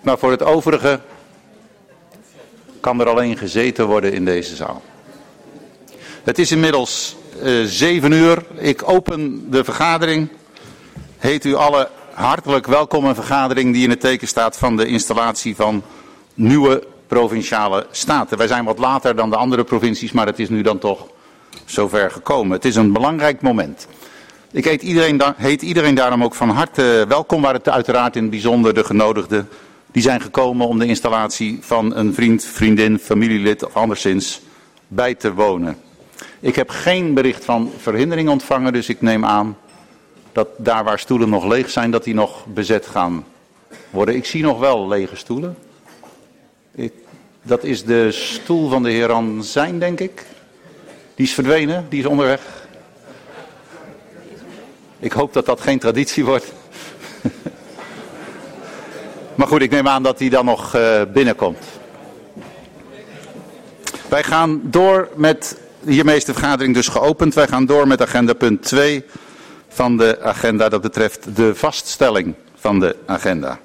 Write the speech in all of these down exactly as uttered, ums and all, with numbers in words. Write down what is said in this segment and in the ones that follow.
Maar voor het overige kan er alleen gezeten worden in deze zaal. Het is inmiddels uh, zeven uur. Ik open de vergadering. Heet u allen hartelijk welkom. Een vergadering die in het teken staat van de installatie van nieuwe provinciale staten. Wij zijn wat later dan de andere provincies, maar het is nu dan toch zover gekomen. Het is een belangrijk moment. Ik heet iedereen, heet iedereen daarom ook van harte welkom, waar het uiteraard in het bijzonder de genodigden die zijn gekomen om de installatie van een vriend, vriendin, familielid of anderszins bij te wonen. Ik heb geen bericht van verhindering ontvangen, dus ik neem aan dat daar waar stoelen nog leeg zijn, dat die nog bezet gaan worden. Ik zie nog wel lege stoelen. Ik, dat is de stoel van de heer Ranzijn, denk ik. Die is verdwenen, die is onderweg. Ik hoop dat dat geen traditie wordt. Maar goed, ik neem aan dat hij dan nog uh, binnenkomt. Wij gaan door met, hiermee is de vergadering dus geopend. Wij gaan door met agenda punt twee van de agenda. Dat betreft de vaststelling van de agenda.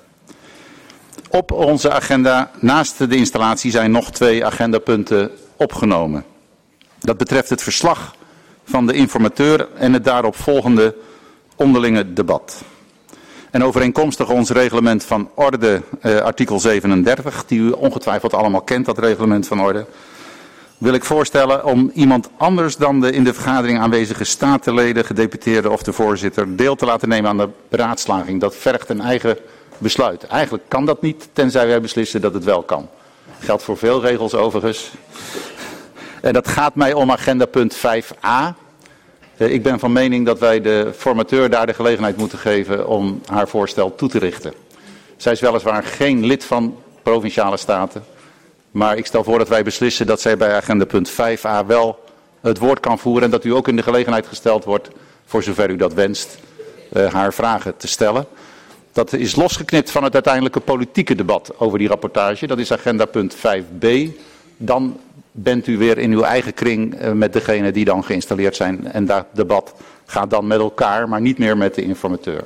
Op onze agenda, naast de installatie, zijn nog twee agendapunten opgenomen. Dat betreft het verslag van de informateur en het daarop volgende onderlinge debat. En overeenkomstig ons reglement van orde, eh, artikel zevenendertig, die u ongetwijfeld allemaal kent, dat reglement van orde, wil ik voorstellen om iemand anders dan de in de vergadering aanwezige statenleden, gedeputeerden of de voorzitter deel te laten nemen aan de beraadslaging. Dat vergt een eigen besluit. Eigenlijk kan dat niet, tenzij wij beslissen dat het wel kan. Geldt voor veel regels overigens. En dat gaat mij om agenda punt vijf a. Ik ben van mening dat wij de formateur daar de gelegenheid moeten geven om haar voorstel toe te richten. Zij is weliswaar geen lid van Provinciale Staten. Maar ik stel voor dat wij beslissen dat zij bij agenda punt vijf a wel het woord kan voeren. En dat u ook in de gelegenheid gesteld wordt, voor zover u dat wenst, uh, haar vragen te stellen. Dat is losgeknipt van het uiteindelijke politieke debat over die rapportage. Dat is agenda punt vijf b. Dan bent u weer in uw eigen kring uh, met degenen die dan geïnstalleerd zijn. En dat debat gaat dan met elkaar, maar niet meer met de informateur.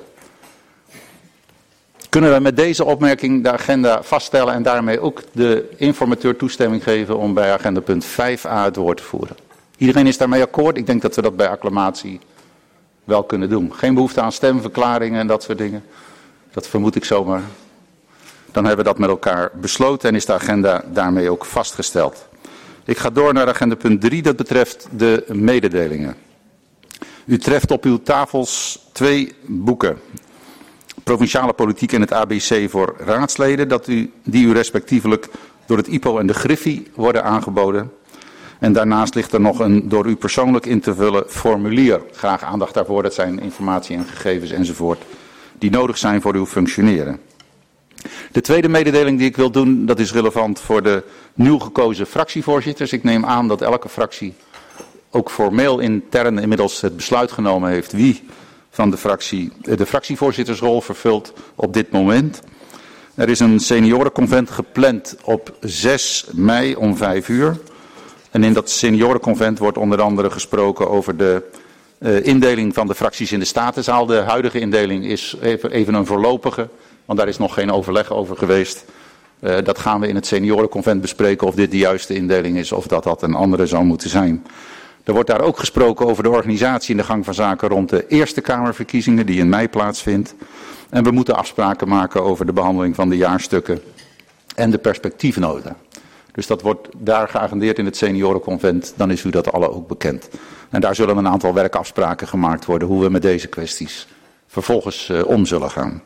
Kunnen we met deze opmerking de agenda vaststellen en daarmee ook de informateur toestemming geven om bij agenda punt vijf a het woord te voeren? Iedereen is daarmee akkoord? Ik denk dat we dat bij acclamatie wel kunnen doen. Geen behoefte aan stemverklaringen en dat soort dingen. Dat vermoed ik zomaar. Dan hebben we dat met elkaar besloten en is de agenda daarmee ook vastgesteld. Ik ga door naar agenda punt drie, dat betreft de mededelingen. U treft op uw tafels twee boeken. Provinciale politiek en het A B C voor raadsleden, dat u, die u respectievelijk door het I P O en de Griffie worden aangeboden. En daarnaast ligt er nog een door u persoonlijk in te vullen formulier. Graag aandacht daarvoor, dat zijn informatie en gegevens enzovoort die nodig zijn voor uw functioneren. De tweede mededeling die ik wil doen, dat is relevant voor de nieuw gekozen fractievoorzitters. Ik neem aan dat elke fractie ook formeel intern inmiddels het besluit genomen heeft wie van de fractie de fractievoorzittersrol vervult op dit moment. Er is een seniorenconvent gepland op zes mei om vijf uur. En in dat seniorenconvent wordt onder andere gesproken over de uh, indeling van de fracties in de Statenzaal. De huidige indeling is even, even een voorlopige, want daar is nog geen overleg over geweest. Uh, dat gaan we in het seniorenconvent bespreken of dit de juiste indeling is of dat dat een andere zou moeten zijn. Er wordt daar ook gesproken over de organisatie en de gang van zaken rond de Eerste Kamerverkiezingen die in mei plaatsvindt. En we moeten afspraken maken over de behandeling van de jaarstukken en de perspectiefnota. Dus dat wordt daar geagendeerd in het seniorenconvent, dan is u dat alle ook bekend. En daar zullen een aantal werkafspraken gemaakt worden hoe we met deze kwesties vervolgens uh, om zullen gaan.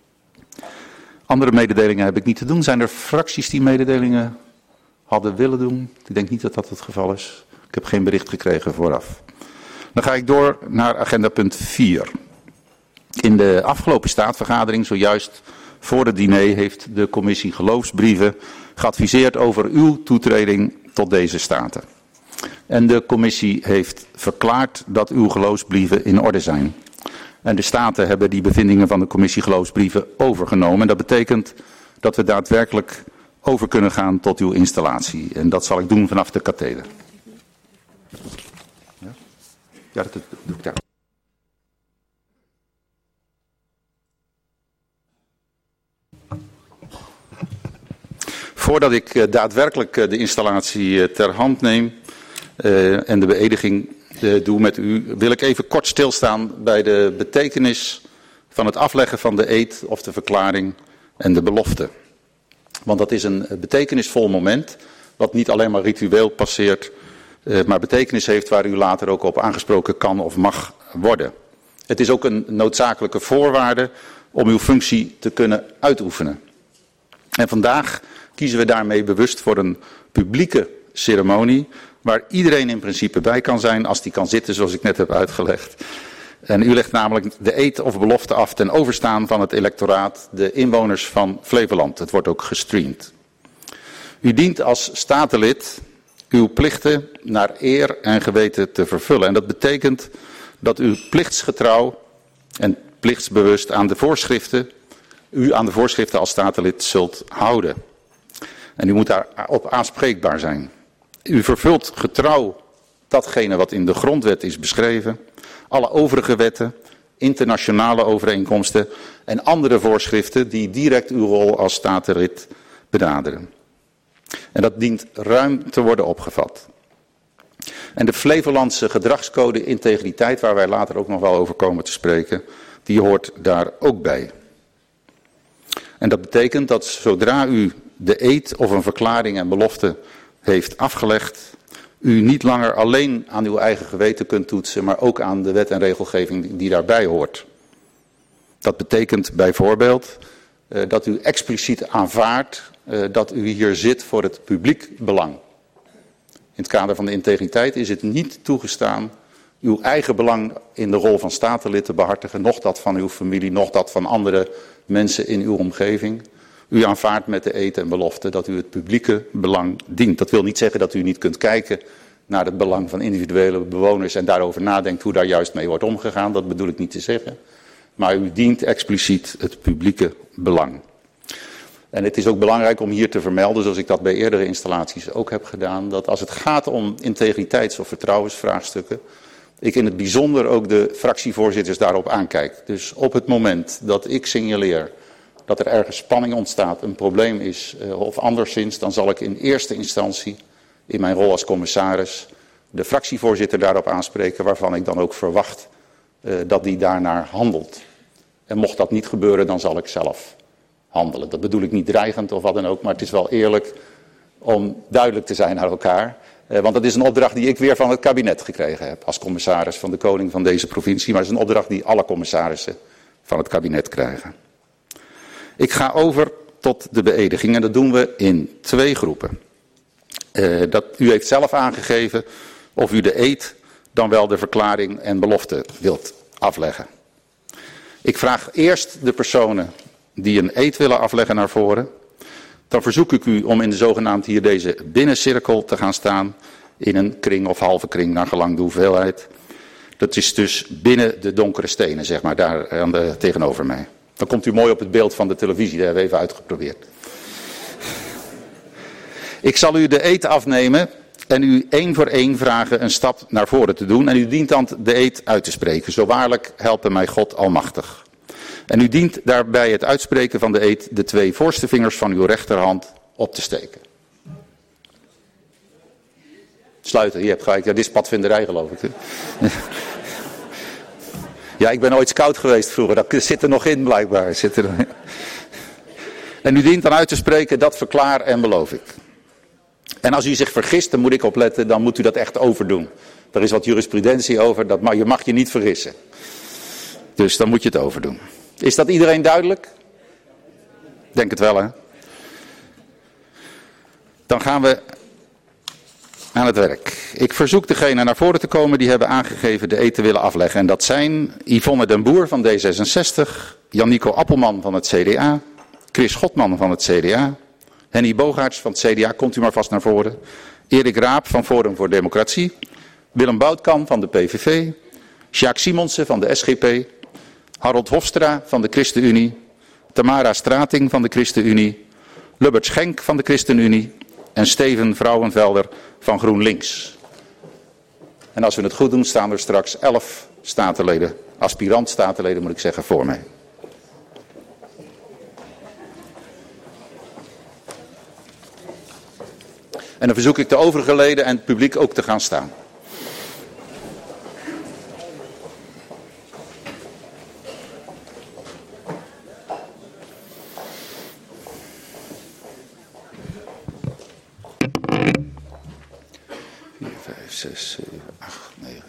Andere mededelingen heb ik niet te doen. Zijn er fracties die mededelingen hadden willen doen? Ik denk niet dat dat het geval is. Ik heb geen bericht gekregen vooraf. Dan ga ik door naar agenda punt vier. In de afgelopen staatsvergadering, zojuist voor het diner, heeft de commissie geloofsbrieven geadviseerd over uw toetreding tot deze staten. En de commissie heeft verklaard dat uw geloofsbrieven in orde zijn. En de staten hebben die bevindingen van de commissie geloofsbrieven overgenomen. En dat betekent dat we daadwerkelijk over kunnen gaan tot uw installatie. En dat zal ik doen vanaf de katheder. Ja, ja dat doe ik daar. Voordat ik uh, daadwerkelijk uh, de installatie uh, ter hand neem uh, en de beëdiging uh, doe met u, wil ik even kort stilstaan bij de betekenis van het afleggen van de eed of de verklaring en de belofte. Want dat is een betekenisvol moment, wat niet alleen maar ritueel passeert, uh, maar betekenis heeft waar u later ook op aangesproken kan of mag worden. Het is ook een noodzakelijke voorwaarde om uw functie te kunnen uitoefenen. En vandaag kiezen we daarmee bewust voor een publieke ceremonie, waar iedereen in principe bij kan zijn als die kan zitten zoals ik net heb uitgelegd. En u legt namelijk de eed of belofte af ten overstaan van het electoraat, de inwoners van Flevoland. Het wordt ook gestreamd. U dient als statenlid uw plichten naar eer en geweten te vervullen. En dat betekent dat u plichtsgetrouw en plichtsbewust aan de voorschriften, u aan de voorschriften als statenlid zult houden. En u moet daarop aanspreekbaar zijn. U vervult getrouw datgene wat in de grondwet is beschreven, alle overige wetten, internationale overeenkomsten en andere voorschriften die direct uw rol als statenlid benaderen. En dat dient ruim te worden opgevat. En de Flevolandse gedragscode integriteit, waar wij later ook nog wel over komen te spreken, die hoort daar ook bij. En dat betekent dat zodra u de eed of een verklaring en belofte heeft afgelegd, u niet langer alleen aan uw eigen geweten kunt toetsen, maar ook aan de wet en regelgeving die daarbij hoort. Dat betekent bijvoorbeeld uh, dat u expliciet aanvaardt uh, dat u hier zit voor het publiek belang. In het kader van de integriteit is het niet toegestaan uw eigen belang in de rol van statenlid te behartigen, noch dat van uw familie, noch dat van andere mensen in uw omgeving. U aanvaardt met de eed en belofte dat u het publieke belang dient. Dat wil niet zeggen dat u niet kunt kijken naar het belang van individuele bewoners en daarover nadenkt hoe daar juist mee wordt omgegaan. Dat bedoel ik niet te zeggen. Maar u dient expliciet het publieke belang. En het is ook belangrijk om hier te vermelden, zoals ik dat bij eerdere installaties ook heb gedaan, dat als het gaat om integriteits- of vertrouwensvraagstukken, ik in het bijzonder ook de fractievoorzitters daarop aankijk. Dus op het moment dat ik signaleer dat er ergens spanning ontstaat, een probleem is uh, of anderszins, dan zal ik in eerste instantie in mijn rol als commissaris de fractievoorzitter daarop aanspreken, waarvan ik dan ook verwacht uh, dat die daarnaar handelt. En mocht dat niet gebeuren, dan zal ik zelf handelen. Dat bedoel ik niet dreigend of wat dan ook, maar het is wel eerlijk om duidelijk te zijn naar elkaar. Uh, want dat is een opdracht die ik weer van het kabinet gekregen heb als commissaris van de koning van deze provincie. Maar het is een opdracht die alle commissarissen van het kabinet krijgen. Ik ga over tot de beëdiging en dat doen we in twee groepen. Uh, dat, u heeft zelf aangegeven of u de eed dan wel de verklaring en belofte wilt afleggen. Ik vraag eerst de personen die een eed willen afleggen naar voren. Dan verzoek ik u om in de zogenaamd hier deze binnencirkel te gaan staan. In een kring of halve kring naar gelang de hoeveelheid. Dat is dus binnen de donkere stenen, zeg maar, daar aan de, tegenover mij. Dan komt u mooi op het beeld van de televisie, dat hebben we even uitgeprobeerd. Ik zal u de eed afnemen en u één voor één vragen een stap naar voren te doen. En u dient dan de eed uit te spreken. Zo waarlijk helpe mij God almachtig. En u dient daarbij het uitspreken van de eed de twee voorste vingers van uw rechterhand op te steken. Sluiten, je hebt gelijk. Ja, dit is padvinderij geloof ik. Hè? Ja, ik ben ooit scout geweest vroeger. Dat zit er nog in blijkbaar. Zit er... En u dient dan uit te spreken, dat verklaar en beloof ik. En als u zich vergist, dan moet ik opletten, dan moet u dat echt overdoen. Er is wat jurisprudentie over, dat mag, je mag je niet vergissen. Dus dan moet je het overdoen. Is dat iedereen duidelijk? Denk het wel, hè? Dan gaan we aan het werk. Ik verzoek degenen naar voren te komen die hebben aangegeven de eed te willen afleggen. En dat zijn Yvonne den Boer van D zesenzestig, Jan-Nico Appelman van het C D A, Chris Schotman van het C D A, Henny Bogaerts van het C D A, komt u maar vast naar voren, Erik Raap van Forum voor Democratie, Willem Boutkamp van de P V V, Sjaak Simonsen van de S G P, Harold Hofstra van de ChristenUnie, Tamara Strating van de ChristenUnie, Lubbert Schenk van de ChristenUnie en Steven Vrouwenvelder van GroenLinks. En als we het goed doen, staan er straks elf statenleden, aspirant-statenleden moet ik zeggen, voor mij. En dan verzoek ik de overige leden en het publiek ook te gaan staan. vier, vijf, zes, zeven, acht, negen.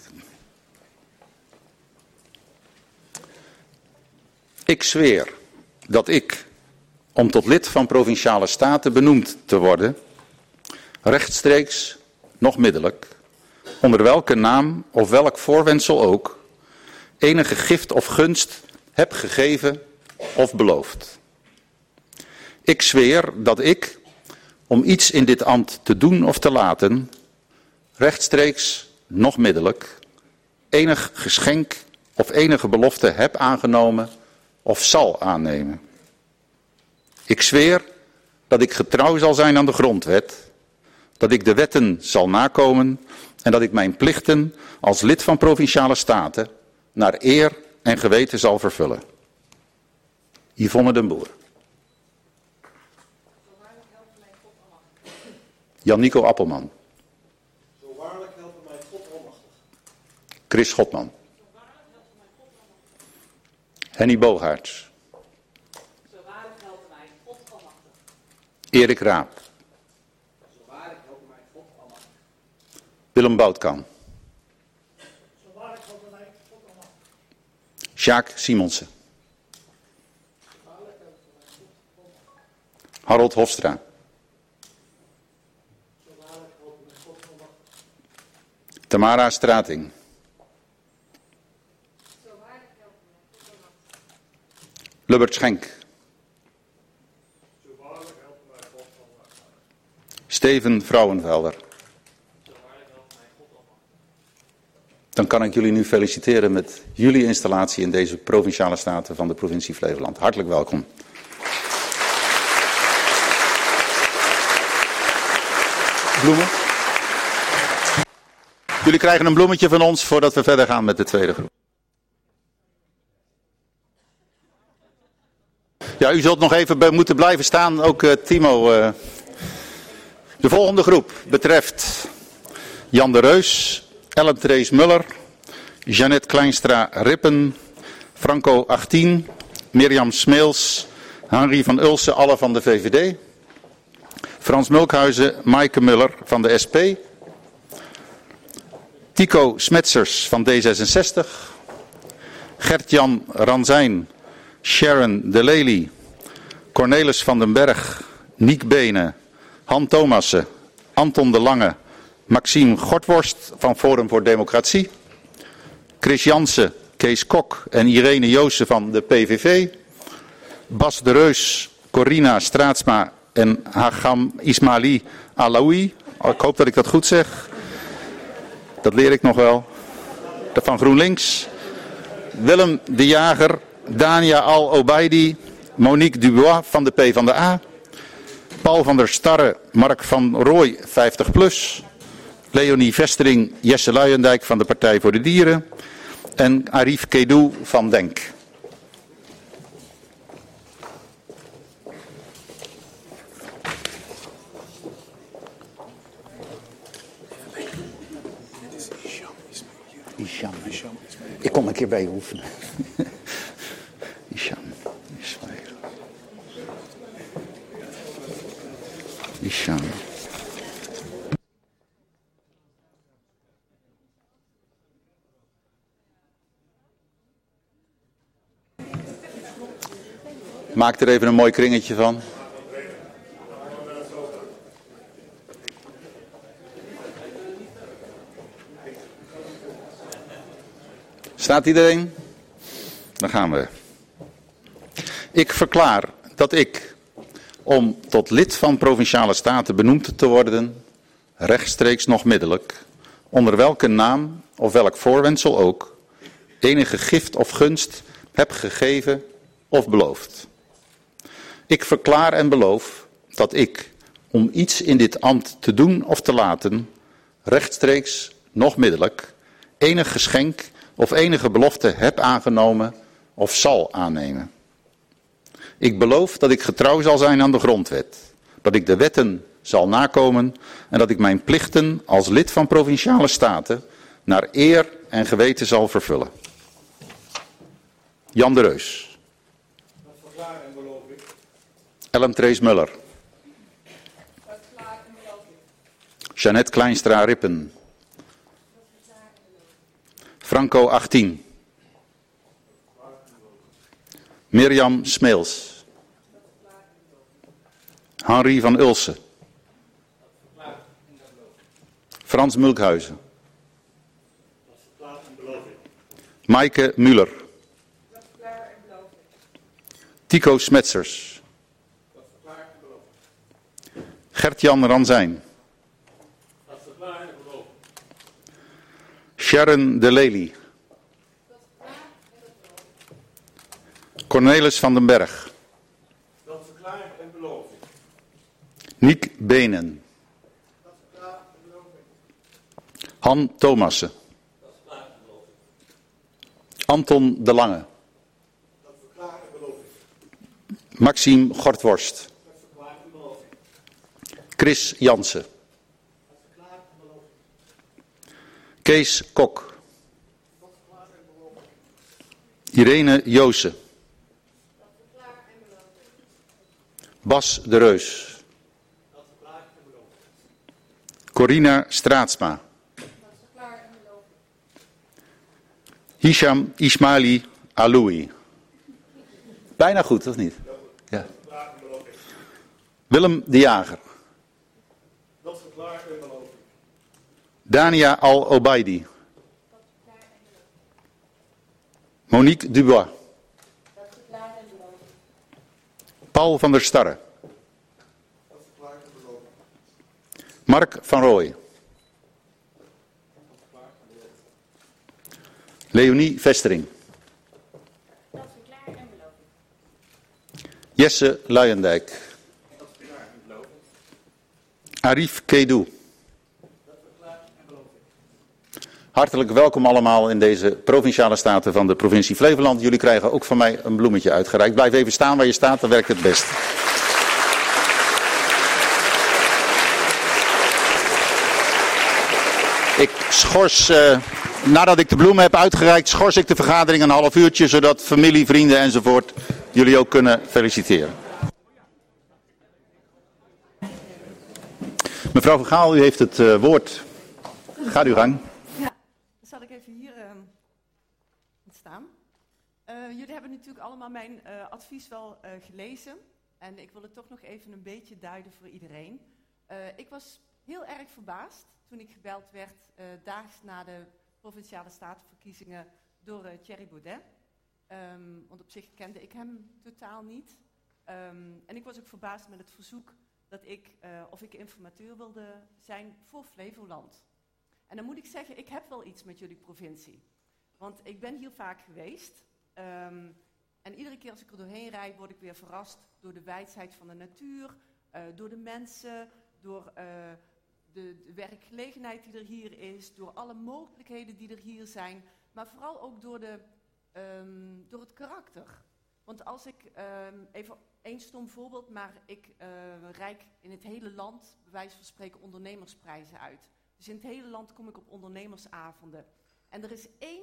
Ik zweer dat ik, om tot lid van Provinciale Staten benoemd te worden, rechtstreeks, nog middelijk, onder welke naam of welk voorwendsel ook, enige gift of gunst heb gegeven of beloofd. Ik zweer dat ik, om iets in dit ambt te doen of te laten, rechtstreeks, nog middelijk, enig geschenk of enige belofte heb aangenomen of zal aannemen. Ik zweer dat ik getrouw zal zijn aan de grondwet, dat ik de wetten zal nakomen en dat ik mijn plichten als lid van Provinciale Staten naar eer en geweten zal vervullen. Yvonne den Boer. Jan-Nico Appelman. Zo waarlijk helpen mij God almachtig. Chris Schotman. Henny Boogaerts. Zo waarlijk helpen mij God almachtig. Erik Raap. Zo waarlijk helpen mij God almachtig. Willem Boutkamp. Zo waarlijk helpen mij God almachtig. Sjaak Simonsen. Harold Hofstra. Zo waarlijk helpen mij God almachtig. Tamara Strating. Zo waarlijk helpen mij God almachtig. Lubbert Schenk. Zo waarlijk helpen mij God almachtig. Steven Vrouwenvelder. Zo waarlijk helpen mij God almachtig. Dan kan ik jullie nu feliciteren met jullie installatie in deze Provinciale Staten van de provincie Flevoland. Hartelijk welkom. Bloemen. Jullie krijgen een bloemetje van ons voordat we verder gaan met de tweede groep. Ja, u zult nog even be- moeten blijven staan, ook uh, Timo. Uh. De volgende groep betreft Jan de Reus, Ellen Therese Muller, Jeannette Kleinstra-Rippen, Franco achttien, Mirjam Smeels, Henri van Ulsen, alle van de V V D. Frans Mulkhuizen, Maaike Muller van de S P. Tico Smetsers van D zesenzestig. Gert-Jan Ranzijn, Sharon de Lely, Cornelis van den Berg, Niek Benen, Han Thomassen, Anton de Lange, Maxime Gortworst van Forum voor Democratie. Chris Jansen, Kees Kok en Irene Joosen van de P V V. Bas de Reus, Corina Straatsma en Hagam Ismaili Alaoui. Ik hoop dat ik dat goed zeg. Dat leer ik nog wel. Van GroenLinks. Willem de Jager, Dania Al-Obaidi, Monique Dubois van de PvdA. Paul van der Starre, Mark van Rooij, vijftig plus. Leonie Vestering, Jesse Luijendijk van de Partij voor de Dieren. En Arif Kedou van Denk. Isham. Ik kom een keer bij je oefenen. Isham. Ismail. Isham. Maak er even een mooi kringetje van. Staat iedereen? Dan gaan we. Ik verklaar dat ik, om tot lid van Provinciale Staten benoemd te worden, rechtstreeks nog middelijk, onder welke naam of welk voorwendsel ook, enige gift of gunst heb gegeven of beloofd. Ik verklaar en beloof dat ik, om iets in dit ambt te doen of te laten, rechtstreeks nog middelijk, enig geschenk of enige belofte heb aangenomen of zal aannemen. Ik beloof dat ik getrouw zal zijn aan de grondwet, dat ik de wetten zal nakomen en dat ik mijn plichten als lid van Provinciale Staten naar eer en geweten zal vervullen. Jan de Reus. Dat verklaar en beloof ik. Ellen Trees Muller. Dat verklaar en beloof ik. Jeannette Kleinstra Rippen. Dat verklaar en beloof ik. Franco achttien. Mirjam Smeels. Dat verklaar en beloof ik. Henri van Ulsen. Dat verklaar en dat beloof ik. Frans Mulkhuizen. Dat verklaar en beloof ik. Maaike Muller. Dat verklaar en beloof ik. Tico Smetsers. Dat verklaar en beloof ik. Gert-Jan Ranzijn. Dat verklaar en beloof ik. Sharon de Lely. Dat verklaar en dat beloof ik. Cornelis van den Berg. Dat verklaar en beloof ik. Niek Benen. Dat verklaar en beloof ik. Han Thomassen. Dat verklaar en beloof ik. Anton de Lange. Dat verklaar en beloof ik. Maxime Gortworst. Dat verklaar en beloof ik. Chris Jansen. Dat verklaar en beloof ik. Kees Kok. Dat verklaar en beloof ik. Irene Joosen. Dat verklaar en beloof ik. Bas de Reus. Dat verklaar en beloof ik. Corina Straatsma. Dat verklaar en beloof ik. Hisham Ismaili Aloui. Bijna goed, of niet? Ja. Verklaar en beloof ik. Willem de Jager. Dat verklaar en beloof ik. Dania Al-Obaidi. Dat verklaar en beloof ik. Monique Dubois. Dat verklaar en beloof ik. Paul van der Starre. Dat verklaar en beloof ik. Mark van Rooij. Dat verklaar en beloof ik. Leonie Vestering. Dat verklaar en beloof ik. Jesse Luijendijk. Dat verklaar en beloof ik. Arif Kedou. Dat verklaar en beloof ik. Hartelijk welkom allemaal in deze Provinciale Staten van de provincie Flevoland. Jullie krijgen ook van mij een bloemetje uitgereikt. Blijf even staan waar je staat, dan werkt het best. Ik schors, uh, nadat ik de bloemen heb uitgereikt, schors ik de vergadering een half uurtje, zodat familie, vrienden enzovoort jullie ook kunnen feliciteren. Mevrouw Van Gaal, u heeft het uh, woord. Gaat uw gang. Ja, dan zal ik even hier uh, staan. Uh, jullie hebben natuurlijk allemaal mijn uh, advies wel uh, gelezen. En ik wil het toch nog even een beetje duiden voor iedereen. Uh, ik was heel erg verbaasd toen ik gebeld werd uh, daags na de Provinciale Statenverkiezingen door uh, Thierry Baudet. Um, want op zich kende ik hem totaal niet. Um, en ik was ook verbaasd met het verzoek dat ik, uh, of ik informateur wilde zijn voor Flevoland. En dan moet ik zeggen, ik heb wel iets met jullie provincie. Want ik ben hier vaak geweest. Um, en iedere keer als ik er doorheen rijd, word ik weer verrast door de wijsheid van de natuur, uh, door de mensen, door uh, de, de werkgelegenheid die er hier is, door alle mogelijkheden die er hier zijn, maar vooral ook door, de, um, door het karakter. Want als ik, um, even één stom voorbeeld, maar ik uh, reik in het hele land, bij wijze van spreken, ondernemersprijzen uit. Dus in het hele land kom ik op ondernemersavonden. En er is één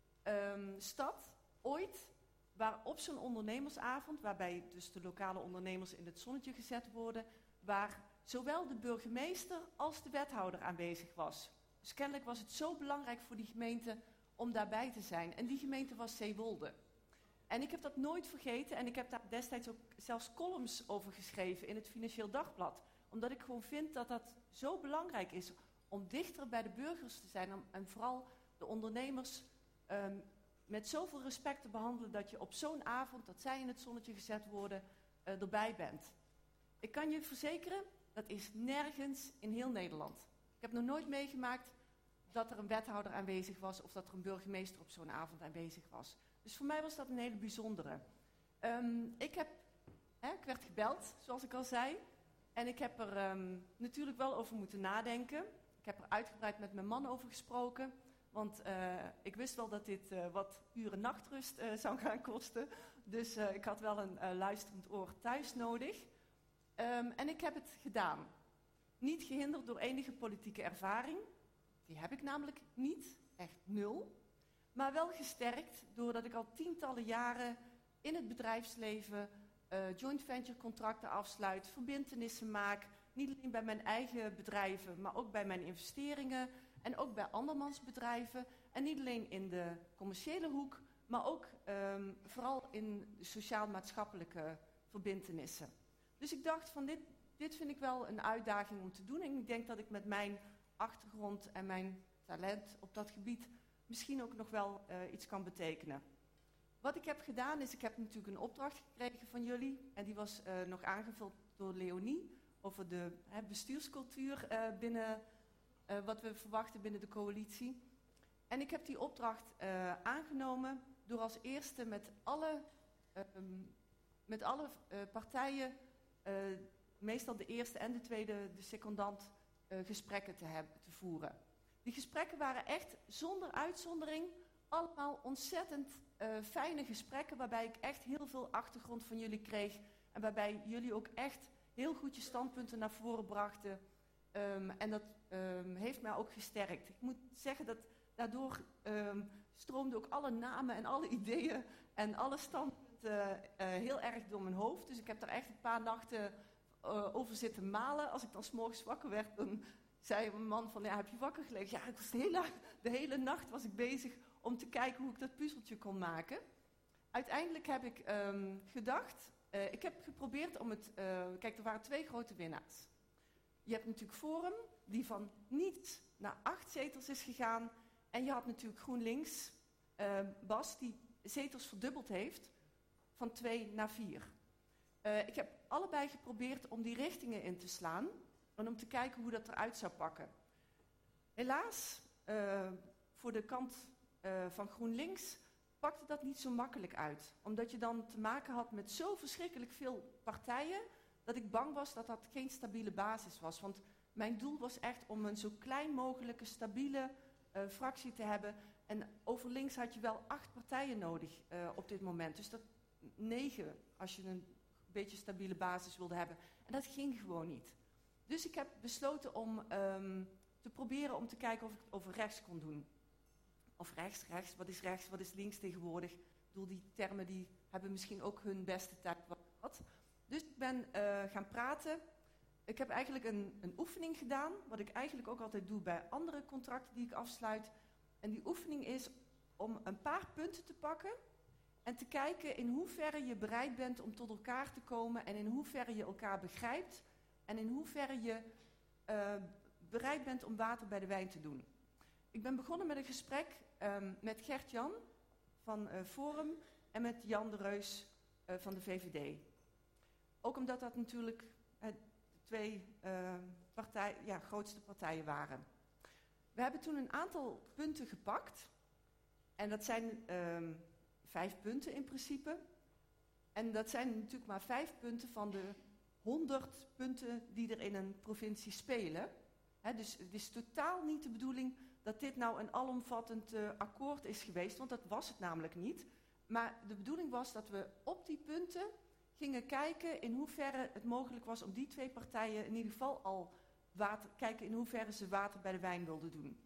um, stad ooit waar op zo'n ondernemersavond, waarbij dus de lokale ondernemers in het zonnetje gezet worden, waar zowel de burgemeester als de wethouder aanwezig was. Dus kennelijk was het zo belangrijk voor die gemeente om daarbij te zijn. En die gemeente was Zeewolde. En ik heb dat nooit vergeten en ik heb daar destijds ook zelfs columns over geschreven in het Financieel Dagblad. Omdat ik gewoon vind dat dat zo belangrijk is om dichter bij de burgers te zijn en vooral de ondernemers um, met zoveel respect te behandelen dat je op zo'n avond, dat zij in het zonnetje gezet worden, uh, erbij bent. Ik kan je verzekeren, dat is nergens in heel Nederland. Ik heb nog nooit meegemaakt dat er een wethouder aanwezig was of dat er een burgemeester op zo'n avond aanwezig was. Dus voor mij was dat een hele bijzondere. Um, ik, heb, hè, ik werd gebeld, zoals ik al zei. En ik heb er um, natuurlijk wel over moeten nadenken. Ik heb er uitgebreid met mijn man over gesproken. Want uh, ik wist wel dat dit uh, wat uren nachtrust uh, zou gaan kosten. Dus uh, ik had wel een uh, luisterend oor thuis nodig. Um, en ik heb het gedaan. Niet gehinderd door enige politieke ervaring. Die heb ik namelijk niet, echt nul. Maar wel gesterkt doordat ik al tientallen jaren in het bedrijfsleven uh, joint venture contracten afsluit, verbintenissen maak. Niet alleen bij mijn eigen bedrijven, maar ook bij mijn investeringen en ook bij andermans bedrijven. En niet alleen in de commerciële hoek, maar ook um, vooral in de sociaal-maatschappelijke verbintenissen. Dus ik dacht van dit, dit vind ik wel een uitdaging om te doen. En ik denk dat ik met mijn achtergrond en mijn talent op dat gebied misschien ook nog wel uh, iets kan betekenen. Wat ik heb gedaan is, ik heb natuurlijk een opdracht gekregen van jullie. En die was uh, nog aangevuld door Leonie over de hè, bestuurscultuur uh, binnen uh, wat we verwachten binnen de coalitie. En ik heb die opdracht uh, aangenomen door als eerste met alle, uh, met alle uh, partijen, uh, meestal de eerste en de tweede, de secondant, uh, gesprekken te, hebben, te voeren. Die gesprekken waren echt zonder uitzondering allemaal ontzettend uh, fijne gesprekken, waarbij ik echt heel veel achtergrond van jullie kreeg en waarbij jullie ook echt heel goed je standpunten naar voren brachten. Um, en dat um, heeft mij ook gesterkt. Ik moet zeggen dat daardoor um, stroomden ook alle namen en alle ideeën en alle standpunten uh, uh, heel erg door mijn hoofd. Dus ik heb daar echt een paar nachten uh, over zitten malen. Als ik dan 's morgens wakker werd, dan zei mijn man van, ja, heb je wakker gelegen? Ja, ik was de, hele, de hele nacht was ik bezig om te kijken hoe ik dat puzzeltje kon maken. Uiteindelijk heb ik um, gedacht, uh, ik heb geprobeerd om het, uh, kijk, er waren twee grote winnaars. Je hebt natuurlijk Forum, die van niets naar acht zetels is gegaan. En je had natuurlijk GroenLinks, uh, Bas, die zetels verdubbeld heeft, van twee naar vier. Uh, ik heb allebei geprobeerd om die richtingen in te slaan en om te kijken hoe dat eruit zou pakken. Helaas, uh, voor de kant uh, van GroenLinks pakte dat niet zo makkelijk uit. Omdat je dan te maken had met zo verschrikkelijk veel partijen, dat ik bang was dat dat geen stabiele basis was. Want mijn doel was echt om een zo klein mogelijke stabiele uh, fractie te hebben. En over links had je wel acht partijen nodig uh, op dit moment. Dus dat negen als je een beetje stabiele basis wilde hebben. En dat ging gewoon niet. Dus ik heb besloten om um, te proberen om te kijken of ik het over rechts kon doen. Of rechts, rechts, wat is rechts, wat is links tegenwoordig? Ik bedoel, die termen die hebben misschien ook hun beste tijd gehad. Dus ik ben uh, gaan praten. Ik heb eigenlijk een, een oefening gedaan, wat ik eigenlijk ook altijd doe bij andere contracten die ik afsluit. En die oefening is om een paar punten te pakken en te kijken in hoeverre je bereid bent om tot elkaar te komen en in hoeverre je elkaar begrijpt en in hoeverre je uh, bereid bent om water bij de wijn te doen. Ik ben begonnen met een gesprek um, met Gert-Jan van uh, Forum en met Jan de Reus uh, van de V V D. Ook omdat dat natuurlijk uh, de twee uh, partij, ja, grootste partijen waren. We hebben toen een aantal punten gepakt. En dat zijn uh, vijf punten in principe. En dat zijn natuurlijk maar vijf punten van de honderd punten die er in een provincie spelen. He, dus het is totaal niet de bedoeling dat dit nou een alomvattend uh, akkoord is geweest. Want dat was het namelijk niet. Maar de bedoeling was dat we op die punten gingen kijken in hoeverre het mogelijk was om die twee partijen in ieder geval al water, kijken in hoeverre ze water bij de wijn wilden doen.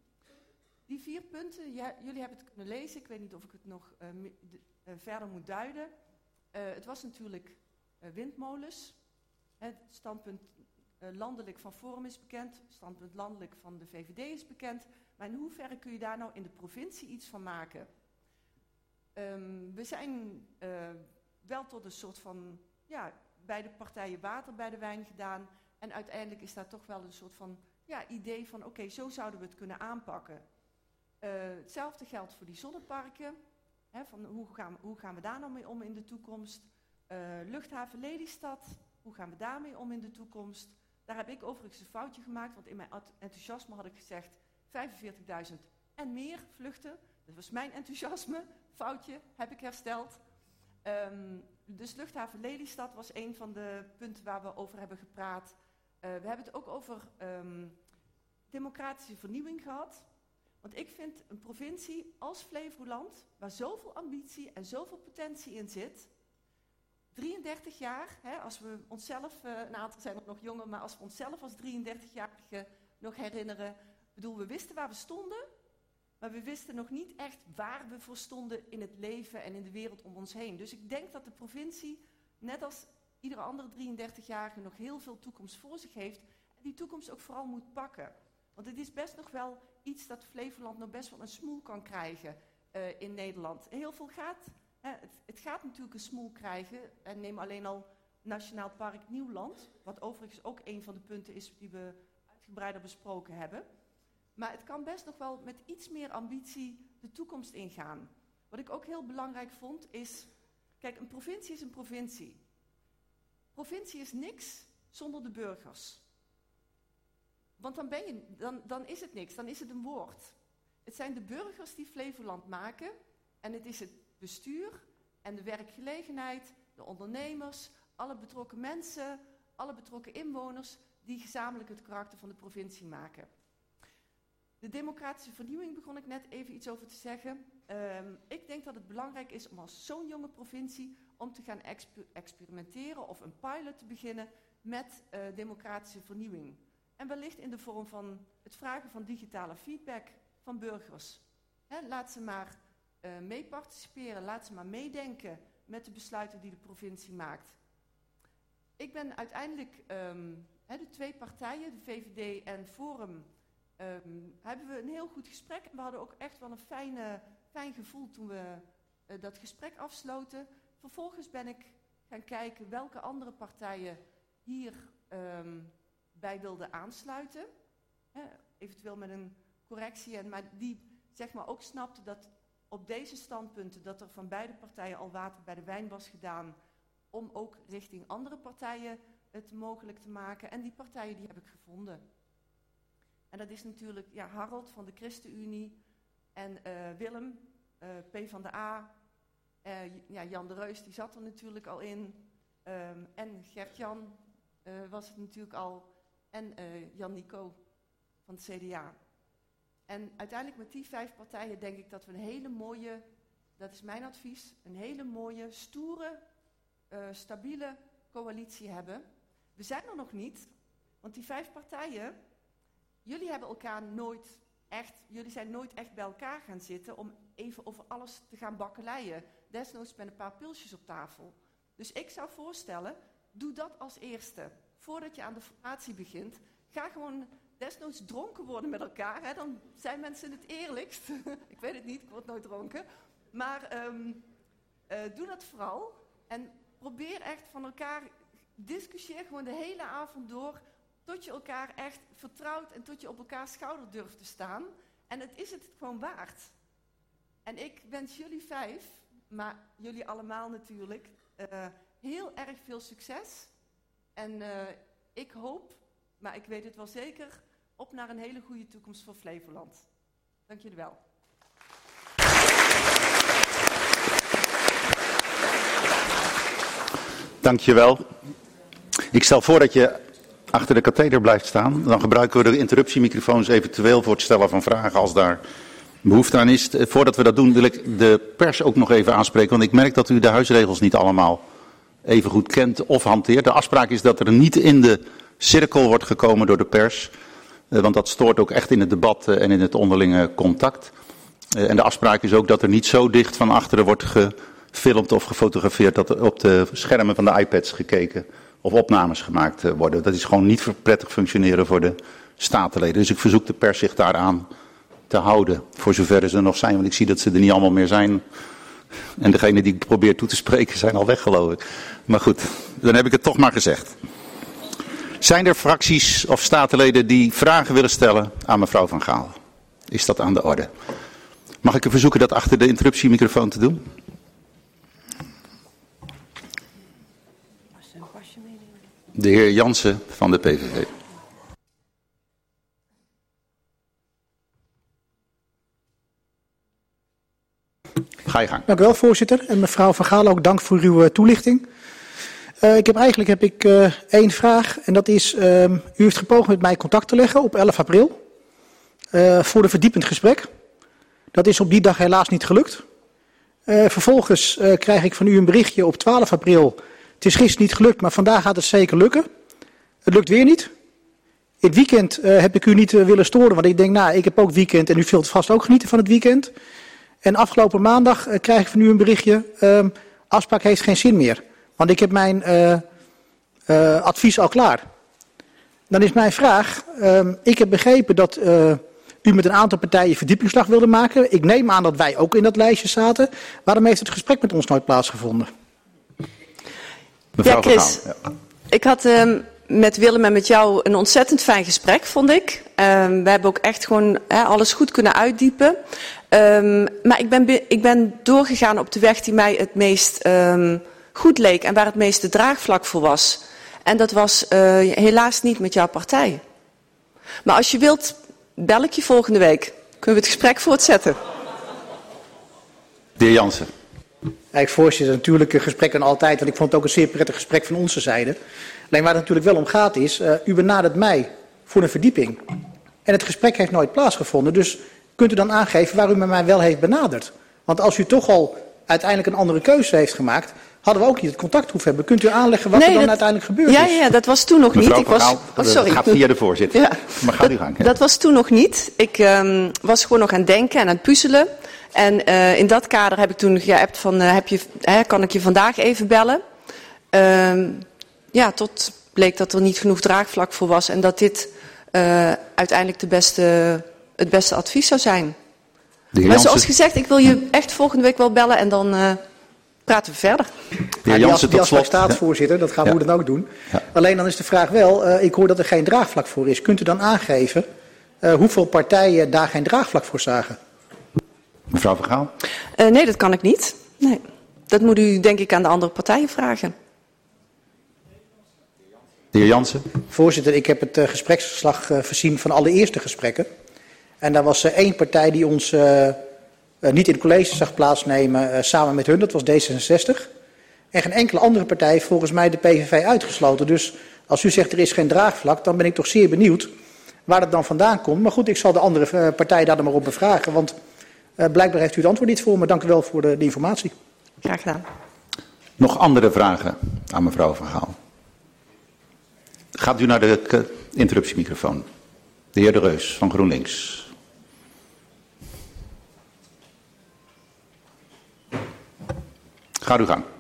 Die vier punten, ja, jullie hebben het kunnen lezen, ik weet niet of ik het nog uh, de, uh, verder moet duiden. Uh, het was natuurlijk uh, windmolens. Het standpunt uh, landelijk van Forum is bekend, het standpunt landelijk van de V V D is bekend. Maar in hoeverre kun je daar nou in de provincie iets van maken? Um, we zijn uh, wel tot een soort van, ja, beide partijen water bij de wijn gedaan. En uiteindelijk is daar toch wel een soort van, ja, idee van, oké, okay, zo zouden we het kunnen aanpakken. Uh, hetzelfde geldt voor die zonneparken. Hè, van hoe, gaan, hoe gaan we daar nou mee om in de toekomst? Uh, luchthaven Lelystad, hoe gaan we daarmee om in de toekomst? Daar heb ik overigens een foutje gemaakt, want in mijn enthousiasme had ik gezegd vijfenveertigduizend en meer vluchten. Dat was mijn enthousiasme, foutje, heb ik hersteld. Um, dus luchthaven Lelystad was een van de punten waar we over hebben gepraat. Uh, we hebben het ook over um, democratische vernieuwing gehad. Want ik vind een provincie als Flevoland, waar zoveel ambitie en zoveel potentie in zit, drieëndertig jaar, hè, als we onszelf, uh, een aantal zijn er nog jonger, maar als we onszelf als drieëndertig-jarigen nog herinneren, bedoel, we wisten waar we stonden, maar we wisten nog niet echt waar we voor stonden in het leven en in de wereld om ons heen. Dus ik denk dat de provincie, net als iedere andere drieëndertig-jarige, nog heel veel toekomst voor zich heeft. En die toekomst ook vooral moet pakken. Want het is best nog wel iets dat Flevoland nog best wel een smoel kan krijgen uh, in Nederland. Heel veel gaat, hè, het, het gaat natuurlijk een smoel krijgen. En neem alleen al Nationaal Park Nieuwland, wat overigens ook een van de punten is die we uitgebreider besproken hebben. Maar het kan best nog wel met iets meer ambitie de toekomst ingaan. Wat ik ook heel belangrijk vond is, kijk, een provincie is een provincie. Provincie is niks zonder de burgers. Want dan, ben je, dan, dan is het niks, dan is het een woord. Het zijn de burgers die Flevoland maken en het is het bestuur en de werkgelegenheid, de ondernemers, alle betrokken mensen, alle betrokken inwoners die gezamenlijk het karakter van de provincie maken. De democratische vernieuwing begon ik net even iets over te zeggen. Um, ik denk dat het belangrijk is om als zo'n jonge provincie om te gaan exper- experimenteren of een pilot te beginnen met uh, democratische vernieuwing. En wellicht in de vorm van het vragen van digitale feedback van burgers. He, laat ze maar uh, mee participeren, laat ze maar meedenken met de besluiten die de provincie maakt. Ik ben uiteindelijk, um, he, de twee partijen, de V V D en Forum, um, hebben we een heel goed gesprek. En we hadden ook echt wel een fijne, fijn gevoel toen we uh, dat gesprek afsloten. Vervolgens ben ik gaan kijken welke andere partijen hier um, bij wilden aansluiten. Hè, eventueel met een correctie. En, maar die zeg maar ook snapte dat op deze standpunten dat er van beide partijen al water bij de wijn was gedaan om ook richting andere partijen het mogelijk te maken. En die partijen die heb ik gevonden. En dat is natuurlijk ja, Harold van de ChristenUnie en uh, Willem, uh, P van de A. Uh, ja, Jan de Reus, die zat er natuurlijk al in. Um, en Gert-Jan uh, was het natuurlijk al. En uh, Jan Nico van het C D A. En uiteindelijk met die vijf partijen denk ik dat we een hele mooie, dat is mijn advies, een hele mooie, stoere, uh, stabiele coalitie hebben. We zijn er nog niet, want die vijf partijen, jullie hebben elkaar nooit echt, jullie zijn nooit echt bij elkaar gaan zitten om even over alles te gaan bakkeleien. Desnoods met een paar pilsjes op tafel. Dus ik zou voorstellen, doe dat als eerste. Voordat je aan de formatie begint, ga gewoon desnoods dronken worden met elkaar. Hè? Dan zijn mensen het eerlijkst. Ik weet het niet, ik word nooit dronken. Maar um, uh, doe dat vooral. En probeer echt van elkaar, discussieer gewoon de hele avond door, tot je elkaar echt vertrouwt en tot je op elkaars schouder durft te staan. En het is het gewoon waard. En ik wens jullie vijf, maar jullie allemaal natuurlijk, uh, heel erg veel succes. En uh, ik hoop, maar ik weet het wel zeker, op naar een hele goede toekomst voor Flevoland. Dank jullie wel. Dank je wel. Ik stel voor dat je achter de katheder blijft staan. Dan gebruiken we de interruptiemicrofoons eventueel voor het stellen van vragen als daar behoefte aan is. Voordat we dat doen wil ik de pers ook nog even aanspreken. Want ik merk dat u de huisregels niet allemaal even goed kent of hanteert. De afspraak is dat er niet in de cirkel wordt gekomen door de pers. Want dat stoort ook echt in het debat en in het onderlinge contact. En de afspraak is ook dat er niet zo dicht van achteren wordt gefilmd of gefotografeerd dat er op de schermen van de iPads gekeken of opnames gemaakt worden. Dat is gewoon niet prettig functioneren voor de statenleden. Dus ik verzoek de pers zich daaraan te houden, voor zover ze er nog zijn. Want ik zie dat ze er niet allemaal meer zijn. En degene die ik probeer toe te spreken zijn al weg, geloof ik. Maar goed, dan heb ik het toch maar gezegd. Zijn er fracties of statenleden die vragen willen stellen aan mevrouw Van Gaal? Is dat aan de orde? Mag ik u verzoeken dat achter de interruptiemicrofoon te doen? De heer Jansen van de P V V. Ga je gang. Dank u wel, voorzitter. En mevrouw Van Gaal, ook dank voor uw uh, toelichting. Uh, ik heb eigenlijk heb ik uh, één vraag. En dat is, uh, u heeft gepoogd met mij contact te leggen op elf april. Uh, voor een verdiepend gesprek. Dat is op die dag helaas niet gelukt. Uh, vervolgens uh, krijg ik van u een berichtje op twaalf april Het is gisteren niet gelukt, maar vandaag gaat het zeker lukken. Het lukt weer niet. In het weekend uh, heb ik u niet uh, willen storen, want ik denk, nou, ik heb ook weekend en u zult vast ook genieten van het weekend. En afgelopen maandag uh, krijg ik van u een berichtje, uh, afspraak heeft geen zin meer. Want ik heb mijn uh, uh, advies al klaar. Dan is mijn vraag, uh, ik heb begrepen dat uh, u met een aantal partijen verdiepingsslag wilde maken. Ik neem aan dat wij ook in dat lijstje zaten. Waarom heeft het gesprek met ons nooit plaatsgevonden? Mevrouw Ja, Chris, Vergaal, ja. ik had uh, met Willem en met jou een ontzettend fijn gesprek, vond ik. Uh, we hebben ook echt gewoon hè, alles goed kunnen uitdiepen. Um, maar ik ben, ik ben doorgegaan op de weg die mij het meest um, goed leek en waar het meeste draagvlak voor was. En dat was uh, helaas niet met jouw partij. Maar als je wilt, bel ik je volgende week. Kunnen we het gesprek voortzetten. De heer Jansen. Ja, ik voorzitter, natuurlijk een gesprek en altijd, want ik vond het ook een zeer prettig gesprek van onze zijde. Alleen waar het natuurlijk wel om gaat is, uh, u benadert mij voor een verdieping. En het gesprek heeft nooit plaatsgevonden, dus kunt u dan aangeven waar u met mij wel heeft benaderd? Want als u toch al uiteindelijk een andere keuze heeft gemaakt, hadden we ook niet het contact hoeven hebben. Kunt u aanleggen wat nee, er dan dat, uiteindelijk gebeurd ja, is? Ja, dat was toen nog Mevrouw niet. Ik was, Vergaal, oh, sorry. gaat via de voorzitter. Ja. Maar gaat u gang. Ja. Dat was toen nog niet. Ik um, was gewoon nog aan het denken en aan het puzzelen. En uh, in dat kader heb ik toen geappt van, uh, heb je, hè, kan ik je vandaag even bellen? Uh, ja, tot bleek dat er niet genoeg draagvlak voor was en dat dit uh, uiteindelijk de beste, het beste advies zou zijn. Maar zoals gezegd, ik wil je echt volgende week wel bellen en dan uh, praten we verder. De heer Ja, Jansen, die tot slot. staat, voorzitter, dat gaan we Ja. hoe dan ook doen. Ja. Alleen dan is de vraag wel, uh, ik hoor dat er geen draagvlak voor is. Kunt u dan aangeven uh, hoeveel partijen daar geen draagvlak voor zagen? Mevrouw Vergaal. Uh, nee, dat kan ik niet. Nee. Dat moet u denk ik aan de andere partijen vragen. De heer Jansen. Voorzitter, ik heb het uh, gespreksverslag uh, voorzien van alle eerste gesprekken. En daar was uh, één partij die ons uh, uh, niet in het college zag plaatsnemen uh, samen met hun, dat was D zesenzestig. En geen enkele andere partij heeft volgens mij de P V V uitgesloten. Dus als u zegt er is geen draagvlak, dan ben ik toch zeer benieuwd waar dat dan vandaan komt. Maar goed, ik zal de andere uh, partij daar dan maar op bevragen, want uh, blijkbaar heeft u het antwoord niet voor me. Dank u wel voor de, de informatie. Graag gedaan. Nog andere vragen aan mevrouw Vergaal? Gaat u naar de uh, interruptiemicrofoon. De heer De Reus van GroenLinks. Ga uw gang.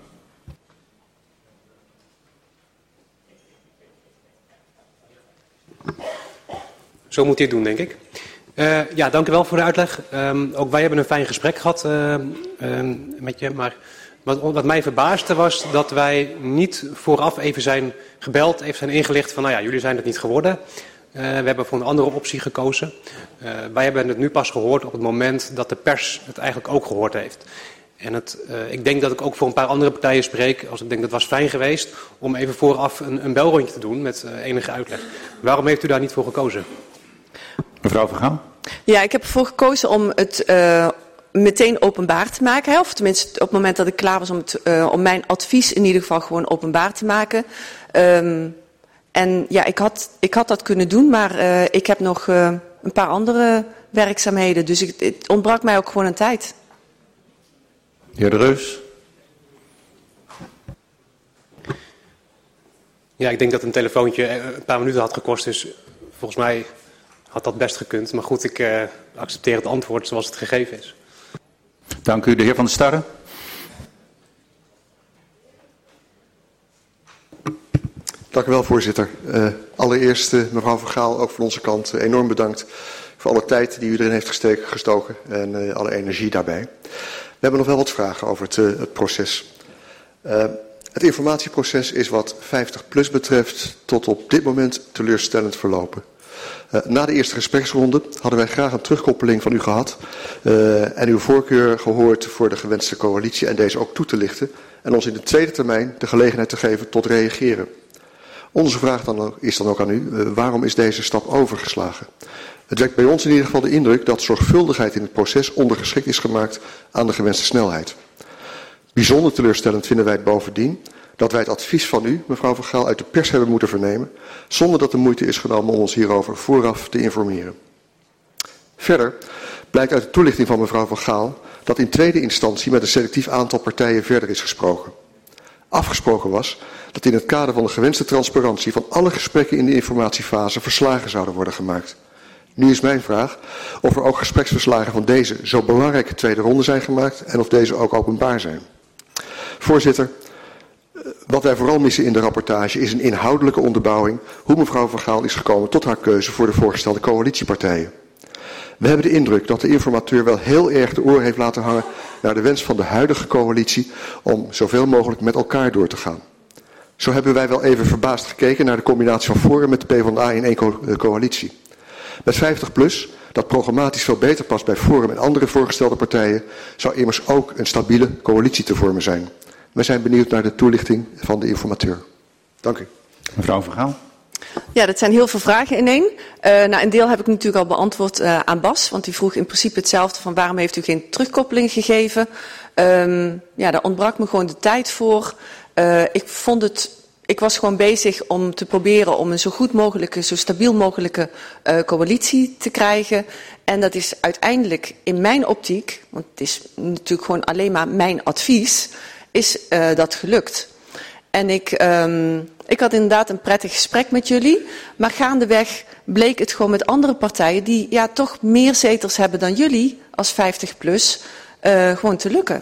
Zo moet hij het doen, denk ik. Uh, ja, dank u wel voor de uitleg. Um, ook wij hebben een fijn gesprek gehad uh, uh, met je. Maar wat, wat mij verbaasde was dat wij niet vooraf even zijn gebeld, even zijn ingelicht van, nou ja, jullie zijn het niet geworden. Uh, we hebben voor een andere optie gekozen. Uh, wij hebben het nu pas gehoord op het moment dat de pers het eigenlijk ook gehoord heeft. En het, uh, ik denk dat ik ook voor een paar andere partijen spreek, als ik denk dat het was fijn geweest om even vooraf een, een belrondje te doen met uh, enige uitleg. Waarom heeft u daar niet voor gekozen? Mevrouw Vergaal. Ja, ik heb ervoor gekozen om het uh, meteen openbaar te maken. Hè? Of tenminste op het moment dat ik klaar was om, het, uh, om mijn advies in ieder geval gewoon openbaar te maken. Um, en ja, ik had, ik had dat kunnen doen, maar uh, ik heb nog uh, een paar andere werkzaamheden. Dus ik, het ontbrak mij ook gewoon aan tijd. Heer De Reus. Ja, ik denk dat een telefoontje een paar minuten had gekost. Dus volgens mij had dat best gekund. Maar goed, ik uh, accepteer het antwoord zoals het gegeven is. Dank u. De heer Van der Starre. Dank u wel, voorzitter. Uh, allereerst, uh, mevrouw Vergaal, ook van onze kant uh, enorm bedankt voor alle tijd die u erin heeft gesteken, gestoken en uh, alle energie daarbij. We hebben nog wel wat vragen over het, uh, het proces. Uh, het informatieproces is wat vijftig plus betreft tot op dit moment teleurstellend verlopen. Uh, na de eerste gespreksronde hadden wij graag een terugkoppeling van u gehad uh, en uw voorkeur gehoord voor de gewenste coalitie en deze ook toe te lichten en ons in de tweede termijn de gelegenheid te geven tot reageren. Onze vraag dan ook, is dan ook aan u, uh, waarom is deze stap overgeslagen? Het wekt bij ons in ieder geval de indruk dat zorgvuldigheid in het proces ondergeschikt is gemaakt aan de gewenste snelheid. Bijzonder teleurstellend vinden wij het bovendien dat wij het advies van u, mevrouw Van Gaal, uit de pers hebben moeten vernemen, zonder dat de moeite is genomen om ons hierover vooraf te informeren. Verder blijkt uit de toelichting van mevrouw Van Gaal dat in tweede instantie met een selectief aantal partijen verder is gesproken. Afgesproken was dat in het kader van de gewenste transparantie van alle gesprekken in de informatiefase verslagen zouden worden gemaakt. Nu is mijn vraag of er ook gespreksverslagen van deze zo belangrijke tweede ronde zijn gemaakt en of deze ook openbaar zijn. Voorzitter, wat wij vooral missen in de rapportage is een inhoudelijke onderbouwing hoe mevrouw Van Gaal is gekomen tot haar keuze voor de voorgestelde coalitiepartijen. We hebben de indruk dat de informateur wel heel erg de oor heeft laten hangen naar de wens van de huidige coalitie om zoveel mogelijk met elkaar door te gaan. Zo hebben wij wel even verbaasd gekeken naar de combinatie van Forum met de PvdA in één co coalitie. Met vijftig plus, dat programmatisch veel beter past bij Forum en andere voorgestelde partijen, zou immers ook een stabiele coalitie te vormen zijn. Wij zijn benieuwd naar de toelichting van de informateur. Dank u. Mevrouw Van Gaal. Ja, dat zijn heel veel vragen in één. Uh, nou, een deel heb ik natuurlijk al beantwoord uh, aan Bas, want die vroeg in principe hetzelfde van waarom heeft u geen terugkoppeling gegeven. Um, ja, daar ontbrak me gewoon de tijd voor. Uh, ik vond het, ik was gewoon bezig om te proberen om een zo goed mogelijke, zo stabiel mogelijke uh, coalitie te krijgen. En dat is uiteindelijk in mijn optiek, want het is natuurlijk gewoon alleen maar mijn advies, is uh, dat gelukt. En ik, um, ik had inderdaad een prettig gesprek met jullie, maar gaandeweg bleek het gewoon met andere partijen die ja toch meer zetels hebben dan jullie als vijftig plus, uh, gewoon te lukken.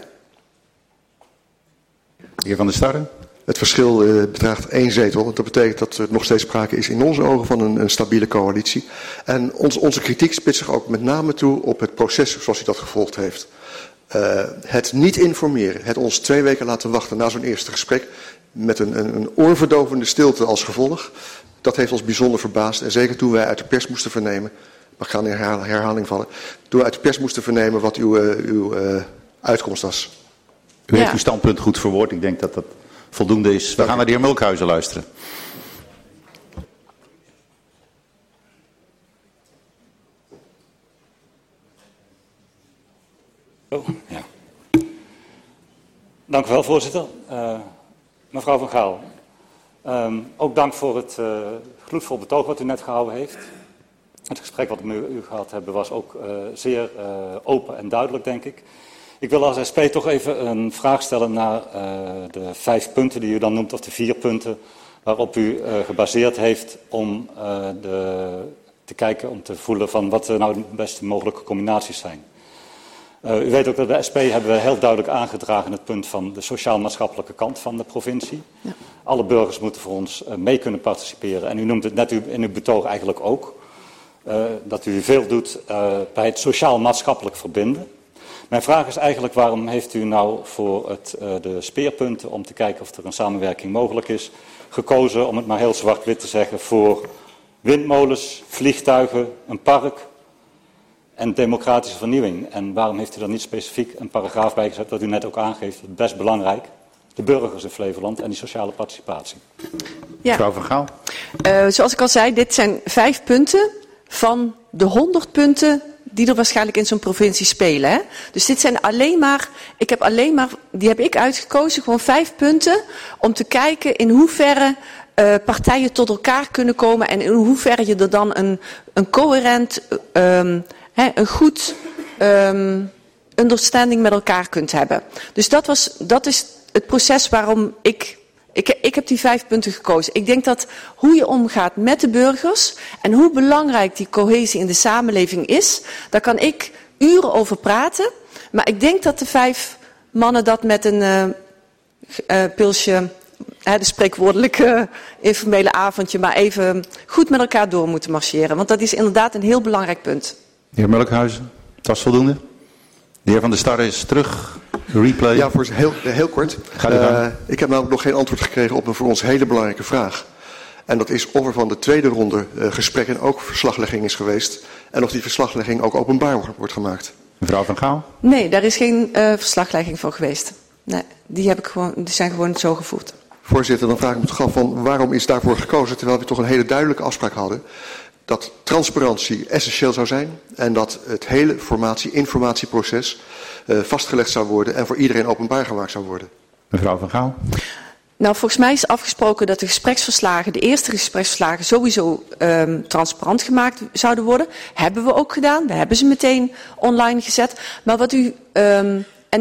De heer Van der Starre. Het verschil uh, bedraagt één zetel. Dat betekent dat er nog steeds sprake is in onze ogen van een, een stabiele coalitie. En ons, onze kritiek spitst zich ook met name toe op het proces zoals u dat gevolgd heeft. Uh, het niet informeren, het ons twee weken laten wachten na zo'n eerste gesprek met een, een, een oorverdovende stilte als gevolg, dat heeft ons bijzonder verbaasd. En zeker toen wij uit de pers moesten vernemen, maar ik ga in herhaling vallen, toen we uit de pers moesten vernemen wat uw, uh, uw uh, uitkomst was. U heeft ja. uw standpunt goed verwoord, ik denk dat dat voldoende is. We Dank gaan naar de heer Mulkhuizen luisteren. Oh, ja. Dank u wel, voorzitter. Uh, mevrouw Van Gaal, um, ook dank voor het uh, gloedvol betoog wat u net gehouden heeft. Het gesprek wat we met u gehad hebben was ook uh, zeer uh, open en duidelijk, denk ik. Ik wil als S P toch even een vraag stellen naar uh, de vijf punten die u dan noemt, of de vier punten waarop u uh, gebaseerd heeft om uh, de, te kijken, om te voelen van wat nou de beste mogelijke combinaties zijn. Uh, u weet ook dat bij de S P hebben we heel duidelijk aangedragen het punt van de sociaal-maatschappelijke kant van de provincie. Ja. Alle burgers moeten voor ons uh, mee kunnen participeren. En u noemt het net in uw betoog eigenlijk ook. Uh, dat u veel doet uh, bij het sociaal-maatschappelijk verbinden. Mijn vraag is eigenlijk waarom heeft u nou voor het, uh, de speerpunten om te kijken of er een samenwerking mogelijk is gekozen, om het maar heel zwart-wit te zeggen, voor windmolens, vliegtuigen, een park en democratische vernieuwing. En waarom heeft u er niet specifiek een paragraaf bij gezet, wat u net ook aangeeft, best belangrijk, de burgers in Flevoland en die sociale participatie. Ja. Mevrouw Van Gaal. Uh, zoals ik al zei, dit zijn vijf punten van de honderd punten die er waarschijnlijk in zo'n provincie spelen. Hè? Dus dit zijn alleen maar, ik heb alleen maar, die heb ik uitgekozen, gewoon vijf punten om te kijken in hoeverre uh, partijen tot elkaar kunnen komen en in hoeverre je er dan een, een coherent, um, hè, een goed um, understanding met elkaar kunt hebben. Dus dat, was, dat is het proces waarom ik Ik, ik heb die vijf punten gekozen. Ik denk dat hoe je omgaat met de burgers en hoe belangrijk die cohesie in de samenleving is, daar kan ik uren over praten. Maar ik denk dat de vijf mannen dat met een uh, uh, pilsje, hè, de spreekwoordelijke informele avondje, maar even goed met elkaar door moeten marcheren. Want dat is inderdaad een heel belangrijk punt. De heer Mulkhuizen, dat is voldoende. De heer Van der Starre is terug. Replay. Ja, voor heel, heel kort. Uh, ik heb namelijk nog geen antwoord gekregen op een voor ons hele belangrijke vraag. En dat is of er van de tweede ronde uh, gesprekken ook verslaglegging is geweest. En of die verslaglegging ook openbaar wordt gemaakt. Mevrouw Van Gaal? Nee, daar is geen uh, verslaglegging voor geweest. Nee, die, heb ik gewoon, die zijn gewoon zo gevoerd. Voorzitter, dan vraag ik me toch af van waarom is daarvoor gekozen, terwijl we toch een hele duidelijke afspraak hadden, dat transparantie essentieel zou zijn en dat het hele formatie-informatieproces uh, vastgelegd zou worden en voor iedereen openbaar gemaakt zou worden. Mevrouw Van Gaal. Nou, volgens mij is afgesproken dat de gespreksverslagen, de eerste gespreksverslagen, sowieso um, transparant gemaakt zouden worden. Hebben we ook gedaan. We hebben ze meteen online gezet. Maar wat u, um, en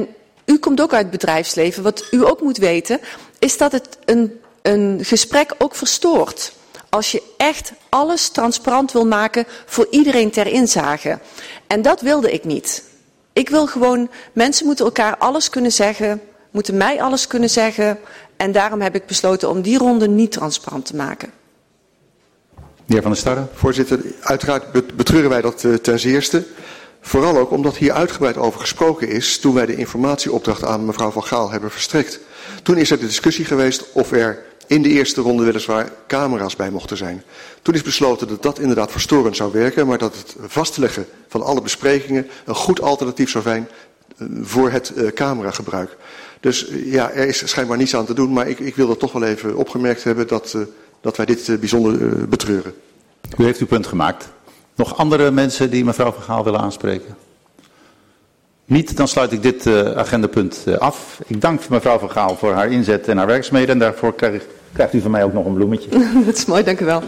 U komt ook uit het bedrijfsleven. Wat u ook moet weten, is dat het een, een gesprek ook verstoort. Als je echt alles transparant wil maken voor iedereen ter inzage. En dat wilde ik niet. Ik wil gewoon, mensen moeten elkaar alles kunnen zeggen, moeten mij alles kunnen zeggen. En daarom heb ik besloten om die ronde niet transparant te maken. De heer Van der Starre. Voorzitter, uiteraard betreuren wij dat uh, ten zeerste. Vooral ook omdat hier uitgebreid over gesproken is toen wij de informatieopdracht aan mevrouw Van Gaal hebben verstrekt. Toen is er de discussie geweest of er in de eerste ronde weliswaar camera's bij mochten zijn. Toen is besloten dat dat inderdaad verstorend zou werken, maar dat het vastleggen van alle besprekingen een goed alternatief zou zijn voor het uh, cameragebruik. Dus uh, ja, er is schijnbaar niets aan te doen, maar ik, ik wil dat toch wel even opgemerkt hebben dat, uh, dat wij dit uh, bijzonder uh, betreuren. U heeft uw punt gemaakt. Nog andere mensen die mevrouw Van Gaal willen aanspreken? Niet, dan sluit ik dit uh, agendapunt uh, af. Ik dank mevrouw Van Gaal voor haar inzet en haar werkzaamheden. En daarvoor krijg, krijgt u van mij ook nog een bloemetje. Dat is mooi, dank u wel.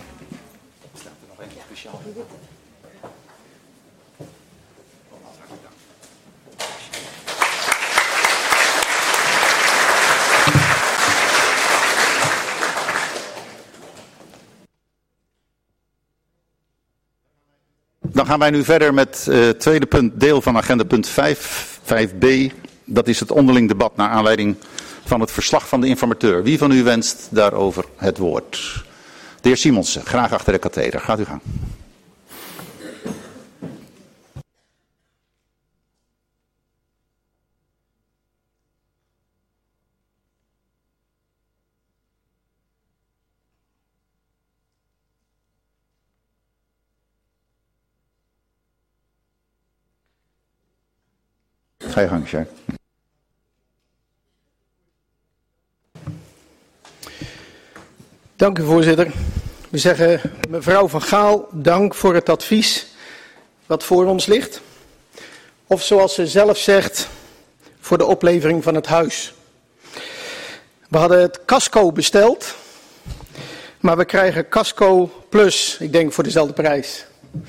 Dan gaan wij nu verder met het uh, tweede punt, deel van agenda punt vijf, vijf b. Dat is het onderling debat naar aanleiding van het verslag van de informateur. Wie van u wenst daarover het woord? De heer Simonsen, graag achter de katheder. Gaat u gang. Ga je gang, Jacques. Dank u, voorzitter. We zeggen mevrouw Van Gaal, dank voor het advies wat voor ons ligt. Of zoals ze zelf zegt, voor de oplevering van het huis. We hadden het casco besteld, maar we krijgen casco plus, ik denk voor dezelfde prijs.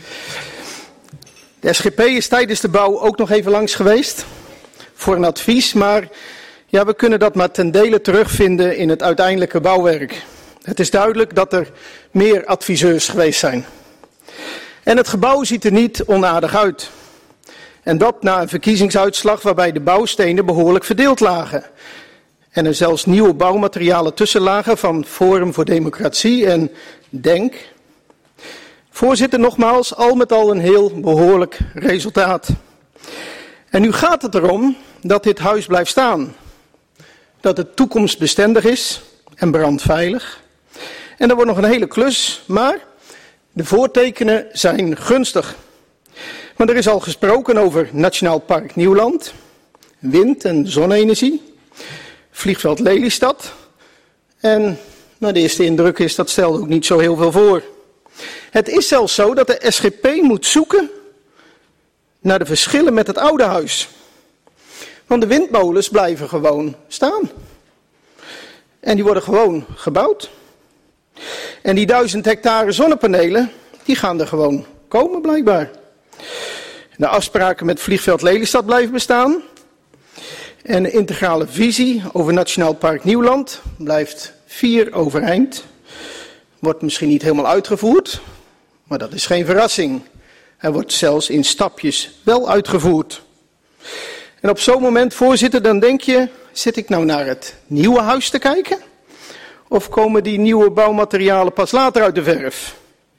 De S G P is tijdens de bouw ook nog even langs geweest voor een advies, maar ja, we kunnen dat maar ten dele terugvinden in het uiteindelijke bouwwerk. Het is duidelijk dat er meer adviseurs geweest zijn. En het gebouw ziet er niet onaardig uit. En dat na een verkiezingsuitslag waarbij de bouwstenen behoorlijk verdeeld lagen. En er zelfs nieuwe bouwmaterialen tussen lagen van Forum voor Democratie en Denk. Voorzitter, nogmaals, al met al een heel behoorlijk resultaat. En nu gaat het erom dat dit huis blijft staan. Dat het toekomstbestendig is en brandveilig. En er wordt nog een hele klus, maar de voortekenen zijn gunstig. Maar er is al gesproken over Nationaal Park Nieuwland, wind- en zonne-energie, vliegveld Lelystad. En nou, de eerste indruk is, dat stelt ook niet zo heel veel voor. Het is zelfs zo dat de S G P moet zoeken naar de verschillen met het oude huis. Want de windmolens blijven gewoon staan. En die worden gewoon gebouwd. En die duizend hectare zonnepanelen, die gaan er gewoon komen blijkbaar. De afspraken met vliegveld Lelystad blijven bestaan. En de integrale visie over Nationaal Park Nieuwland blijft vier overeind. Wordt misschien niet helemaal uitgevoerd, maar dat is geen verrassing. Hij wordt zelfs in stapjes wel uitgevoerd. En op zo'n moment, voorzitter, dan denk je, zit ik nou naar het nieuwe huis te kijken? Of komen die nieuwe bouwmaterialen pas later uit de verf?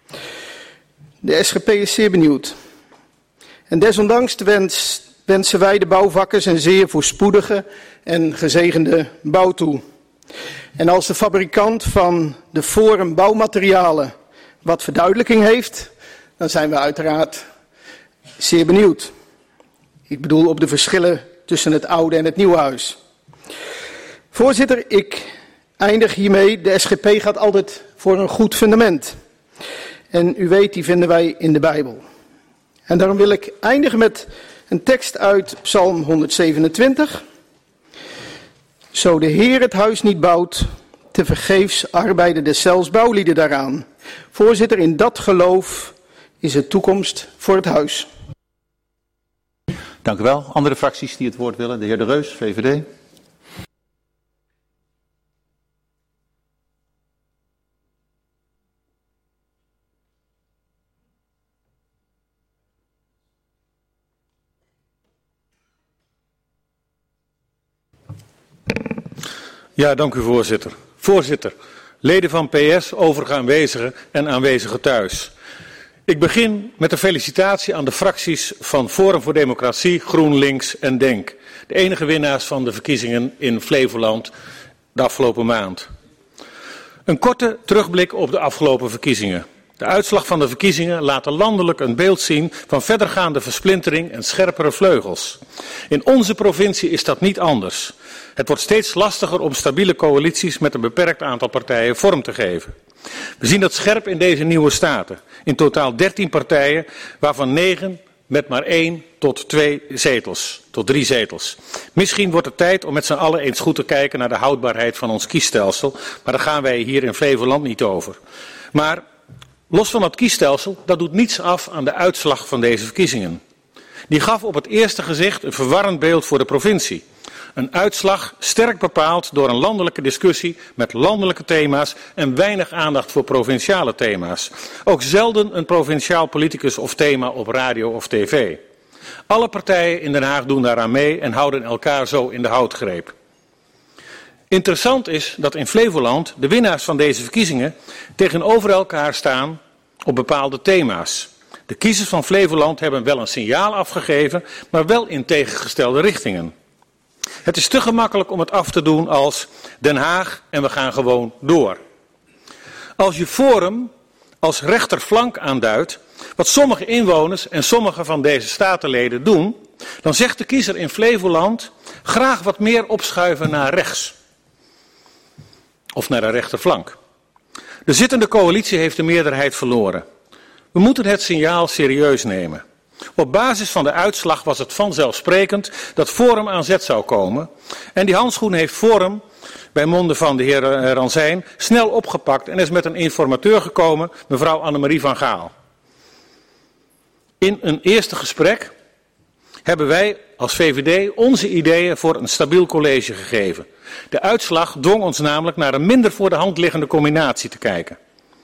De S G P is zeer benieuwd. En desondanks wens, wensen wij de bouwvakkers een zeer voorspoedige en gezegende bouw toe. En als de fabrikant van de Forum bouwmaterialen wat verduidelijking heeft, dan zijn we uiteraard zeer benieuwd. Ik bedoel op de verschillen tussen het oude en het nieuwe huis. Voorzitter, ik eindig hiermee. De S G P gaat altijd voor een goed fundament. En u weet, die vinden wij in de Bijbel. En daarom wil ik eindigen met een tekst uit Psalm honderdzevenentwintig. Zo de Heer het huis niet bouwt, tevergeefs arbeiden deszelfs bouwlieden daaraan. Voorzitter, in dat geloof is het toekomst voor het huis. Dank u wel. Andere fracties die het woord willen? De heer De Reus, V V D. Ja, dank u voorzitter. Voorzitter, leden van P S, overige aanwezigen en aanwezigen thuis. Ik begin met een felicitatie aan de fracties van Forum voor Democratie, GroenLinks en DENK. De enige winnaars van de verkiezingen in Flevoland de afgelopen maand. Een korte terugblik op de afgelopen verkiezingen. De uitslag van de verkiezingen laat landelijk een beeld zien van verdergaande versplintering en scherpere vleugels. In onze provincie is dat niet anders. Het wordt steeds lastiger om stabiele coalities met een beperkt aantal partijen vorm te geven. We zien dat scherp in deze nieuwe staten. In totaal dertien partijen, waarvan negen met maar één tot twee zetels, tot drie zetels. Misschien wordt het tijd om met z'n allen eens goed te kijken naar de houdbaarheid van ons kiesstelsel, maar daar gaan wij hier in Flevoland niet over. Maar los van het kiesstelsel, dat doet niets af aan de uitslag van deze verkiezingen. Die gaf op het eerste gezicht een verwarrend beeld voor de provincie. Een uitslag sterk bepaald door een landelijke discussie met landelijke thema's en weinig aandacht voor provinciale thema's. Ook zelden een provinciaal politicus of thema op radio of tv. Alle partijen in Den Haag doen daaraan mee en houden elkaar zo in de houtgreep. Interessant is dat in Flevoland de winnaars van deze verkiezingen tegenover elkaar staan op bepaalde thema's. De kiezers van Flevoland hebben wel een signaal afgegeven, maar wel in tegengestelde richtingen. Het is te gemakkelijk om het af te doen als Den Haag en we gaan gewoon door. Als je Forum als rechterflank aanduidt, wat sommige inwoners en sommige van deze statenleden doen, dan zegt de kiezer in Flevoland graag wat meer opschuiven naar rechts. Of naar de rechterflank. De zittende coalitie heeft de meerderheid verloren. We moeten het signaal serieus nemen. Op basis van de uitslag was het vanzelfsprekend dat Forum aan zet zou komen. En die handschoen heeft Forum, bij monden van de heer Ranzijn, snel opgepakt en is met een informateur gekomen, mevrouw Annemarie van Gaal. In een eerste gesprek hebben wij als V V D onze ideeën voor een stabiel college gegeven. De uitslag dwong ons namelijk naar een minder voor de hand liggende combinatie te kijken.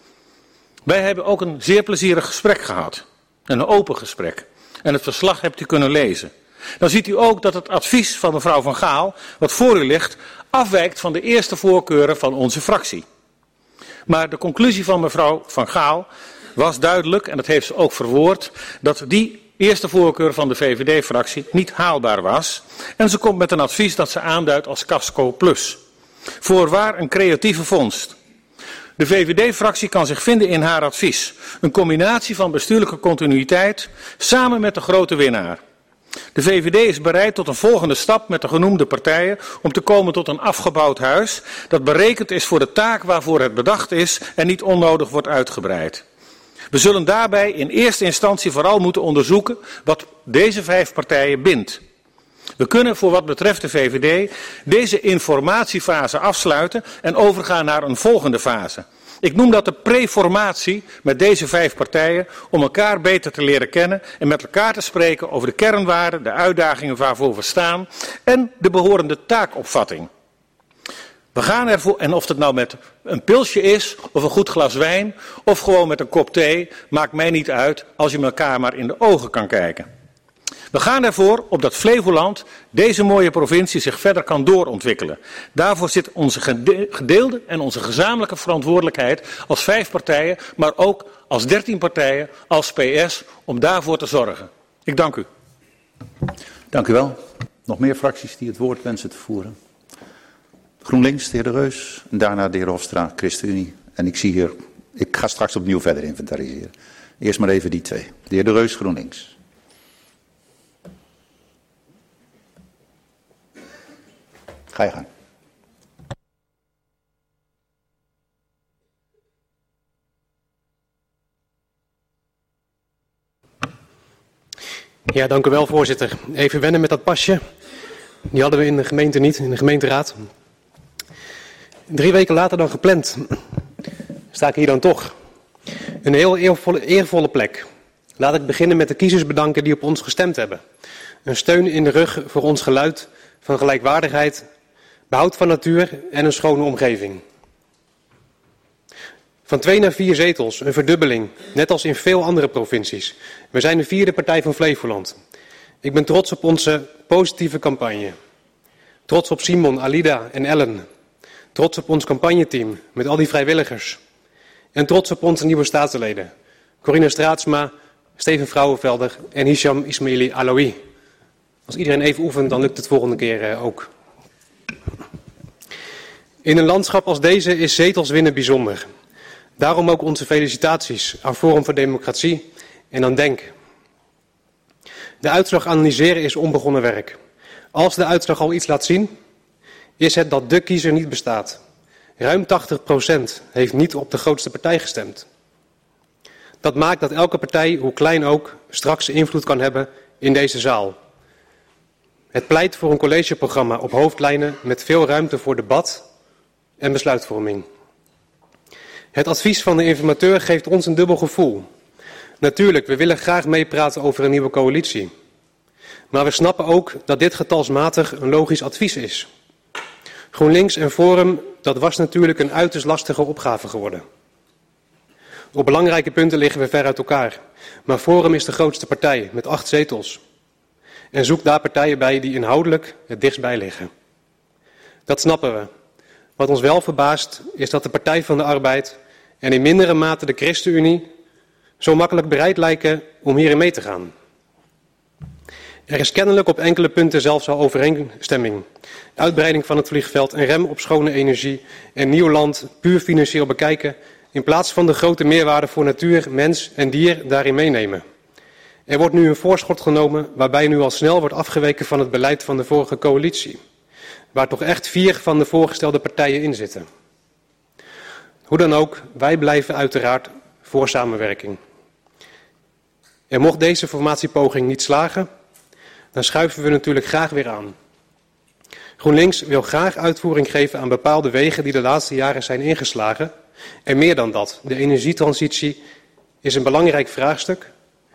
Wij hebben ook een zeer plezierig gesprek gehad. Een open gesprek. En het verslag hebt u kunnen lezen. Dan ziet u ook dat het advies van mevrouw Van Gaal, wat voor u ligt, afwijkt van de eerste voorkeuren van onze fractie. Maar de conclusie van mevrouw Van Gaal was duidelijk, en dat heeft ze ook verwoord, dat die eerste voorkeur van de V V D-fractie niet haalbaar was. En ze komt met een advies dat ze aanduidt als Casco Plus. Voorwaar een creatieve vondst. De V V D-fractie kan zich vinden in haar advies. Een combinatie van bestuurlijke continuïteit samen met de grote winnaar. De V V D is bereid tot een volgende stap met de genoemde partijen om te komen tot een afgebouwd huis dat berekend is voor de taak waarvoor het bedacht is en niet onnodig wordt uitgebreid. We zullen daarbij in eerste instantie vooral moeten onderzoeken wat deze vijf partijen bindt. We kunnen voor wat betreft de V V D deze informatiefase afsluiten en overgaan naar een volgende fase. Ik noem dat de preformatie met deze vijf partijen om elkaar beter te leren kennen en met elkaar te spreken over de kernwaarden, de uitdagingen waarvoor we staan en de behorende taakopvatting. We gaan ervoor, en of het nou met een pilsje is, of een goed glas wijn, of gewoon met een kop thee, maakt mij niet uit als je elkaar maar in de ogen kan kijken. We gaan ervoor op dat Flevoland, deze mooie provincie, zich verder kan doorontwikkelen. Daarvoor zit onze gedeelde en onze gezamenlijke verantwoordelijkheid als vijf partijen, maar ook als dertien partijen, als P S, om daarvoor te zorgen. Ik dank u. Dank u wel. Nog meer fracties die het woord wensen te voeren? GroenLinks, de heer De Reus, en daarna de heer Hofstra, ChristenUnie. En ik zie hier, ik ga straks opnieuw verder inventariseren. Eerst maar even die twee. De heer De Reus, GroenLinks. Ga je gang. Ja, dank u wel, voorzitter. Even wennen met dat pasje. Die hadden we in de gemeente niet, in de gemeenteraad. Drie weken later dan gepland sta ik hier dan toch. Een heel eervolle, eervolle plek. Laat ik beginnen met de kiezers bedanken die op ons gestemd hebben. Een steun in de rug voor ons geluid van gelijkwaardigheid, behoud van natuur en een schone omgeving. Van twee naar vier zetels, een verdubbeling, net als in veel andere provincies. We zijn de vierde partij van Flevoland. Ik ben trots op onze positieve campagne. Trots op Simon, Alida en Ellen. Trots op ons campagneteam met al die vrijwilligers. En trots op onze nieuwe staatsleden. Corina Straatsma, Steven Vrouwenvelder en Hisham Ismaili Alaoui. Als iedereen even oefent, dan lukt het volgende keer ook. In een landschap als deze is zetels winnen bijzonder. Daarom ook onze felicitaties aan Forum voor Democratie en aan DENK. De uitslag analyseren is onbegonnen werk. Als de uitslag al iets laat zien, is het dat de kiezer niet bestaat. Ruim tachtig procent heeft niet op de grootste partij gestemd. Dat maakt dat elke partij, hoe klein ook, straks invloed kan hebben in deze zaal. Het pleit voor een collegeprogramma op hoofdlijnen met veel ruimte voor debat en besluitvorming. Het advies van de informateur geeft ons een dubbel gevoel. Natuurlijk, we willen graag meepraten over een nieuwe coalitie. Maar we snappen ook dat dit getalsmatig een logisch advies is. GroenLinks en Forum, dat was natuurlijk een uiterst lastige opgave geworden. Op belangrijke punten liggen we ver uit elkaar. Maar Forum is de grootste partij met acht zetels. En zoek daar partijen bij die inhoudelijk het dichtstbij liggen. Dat snappen we. Wat ons wel verbaast is dat de Partij van de Arbeid en in mindere mate de ChristenUnie zo makkelijk bereid lijken om hierin mee te gaan. Er is kennelijk op enkele punten zelfs al overeenstemming. Uitbreiding van het vliegveld, een rem op schone energie en nieuw land puur financieel bekijken in plaats van de grote meerwaarde voor natuur, mens en dier daarin meenemen. Er wordt nu een voorschot genomen waarbij nu al snel wordt afgeweken van het beleid van de vorige coalitie. Waar toch echt vier van de voorgestelde partijen in zitten. Hoe dan ook, wij blijven uiteraard voor samenwerking. En mocht deze formatiepoging niet slagen, dan schuiven we natuurlijk graag weer aan. GroenLinks wil graag uitvoering geven aan bepaalde wegen die de laatste jaren zijn ingeslagen. En meer dan dat, de energietransitie is een belangrijk vraagstuk.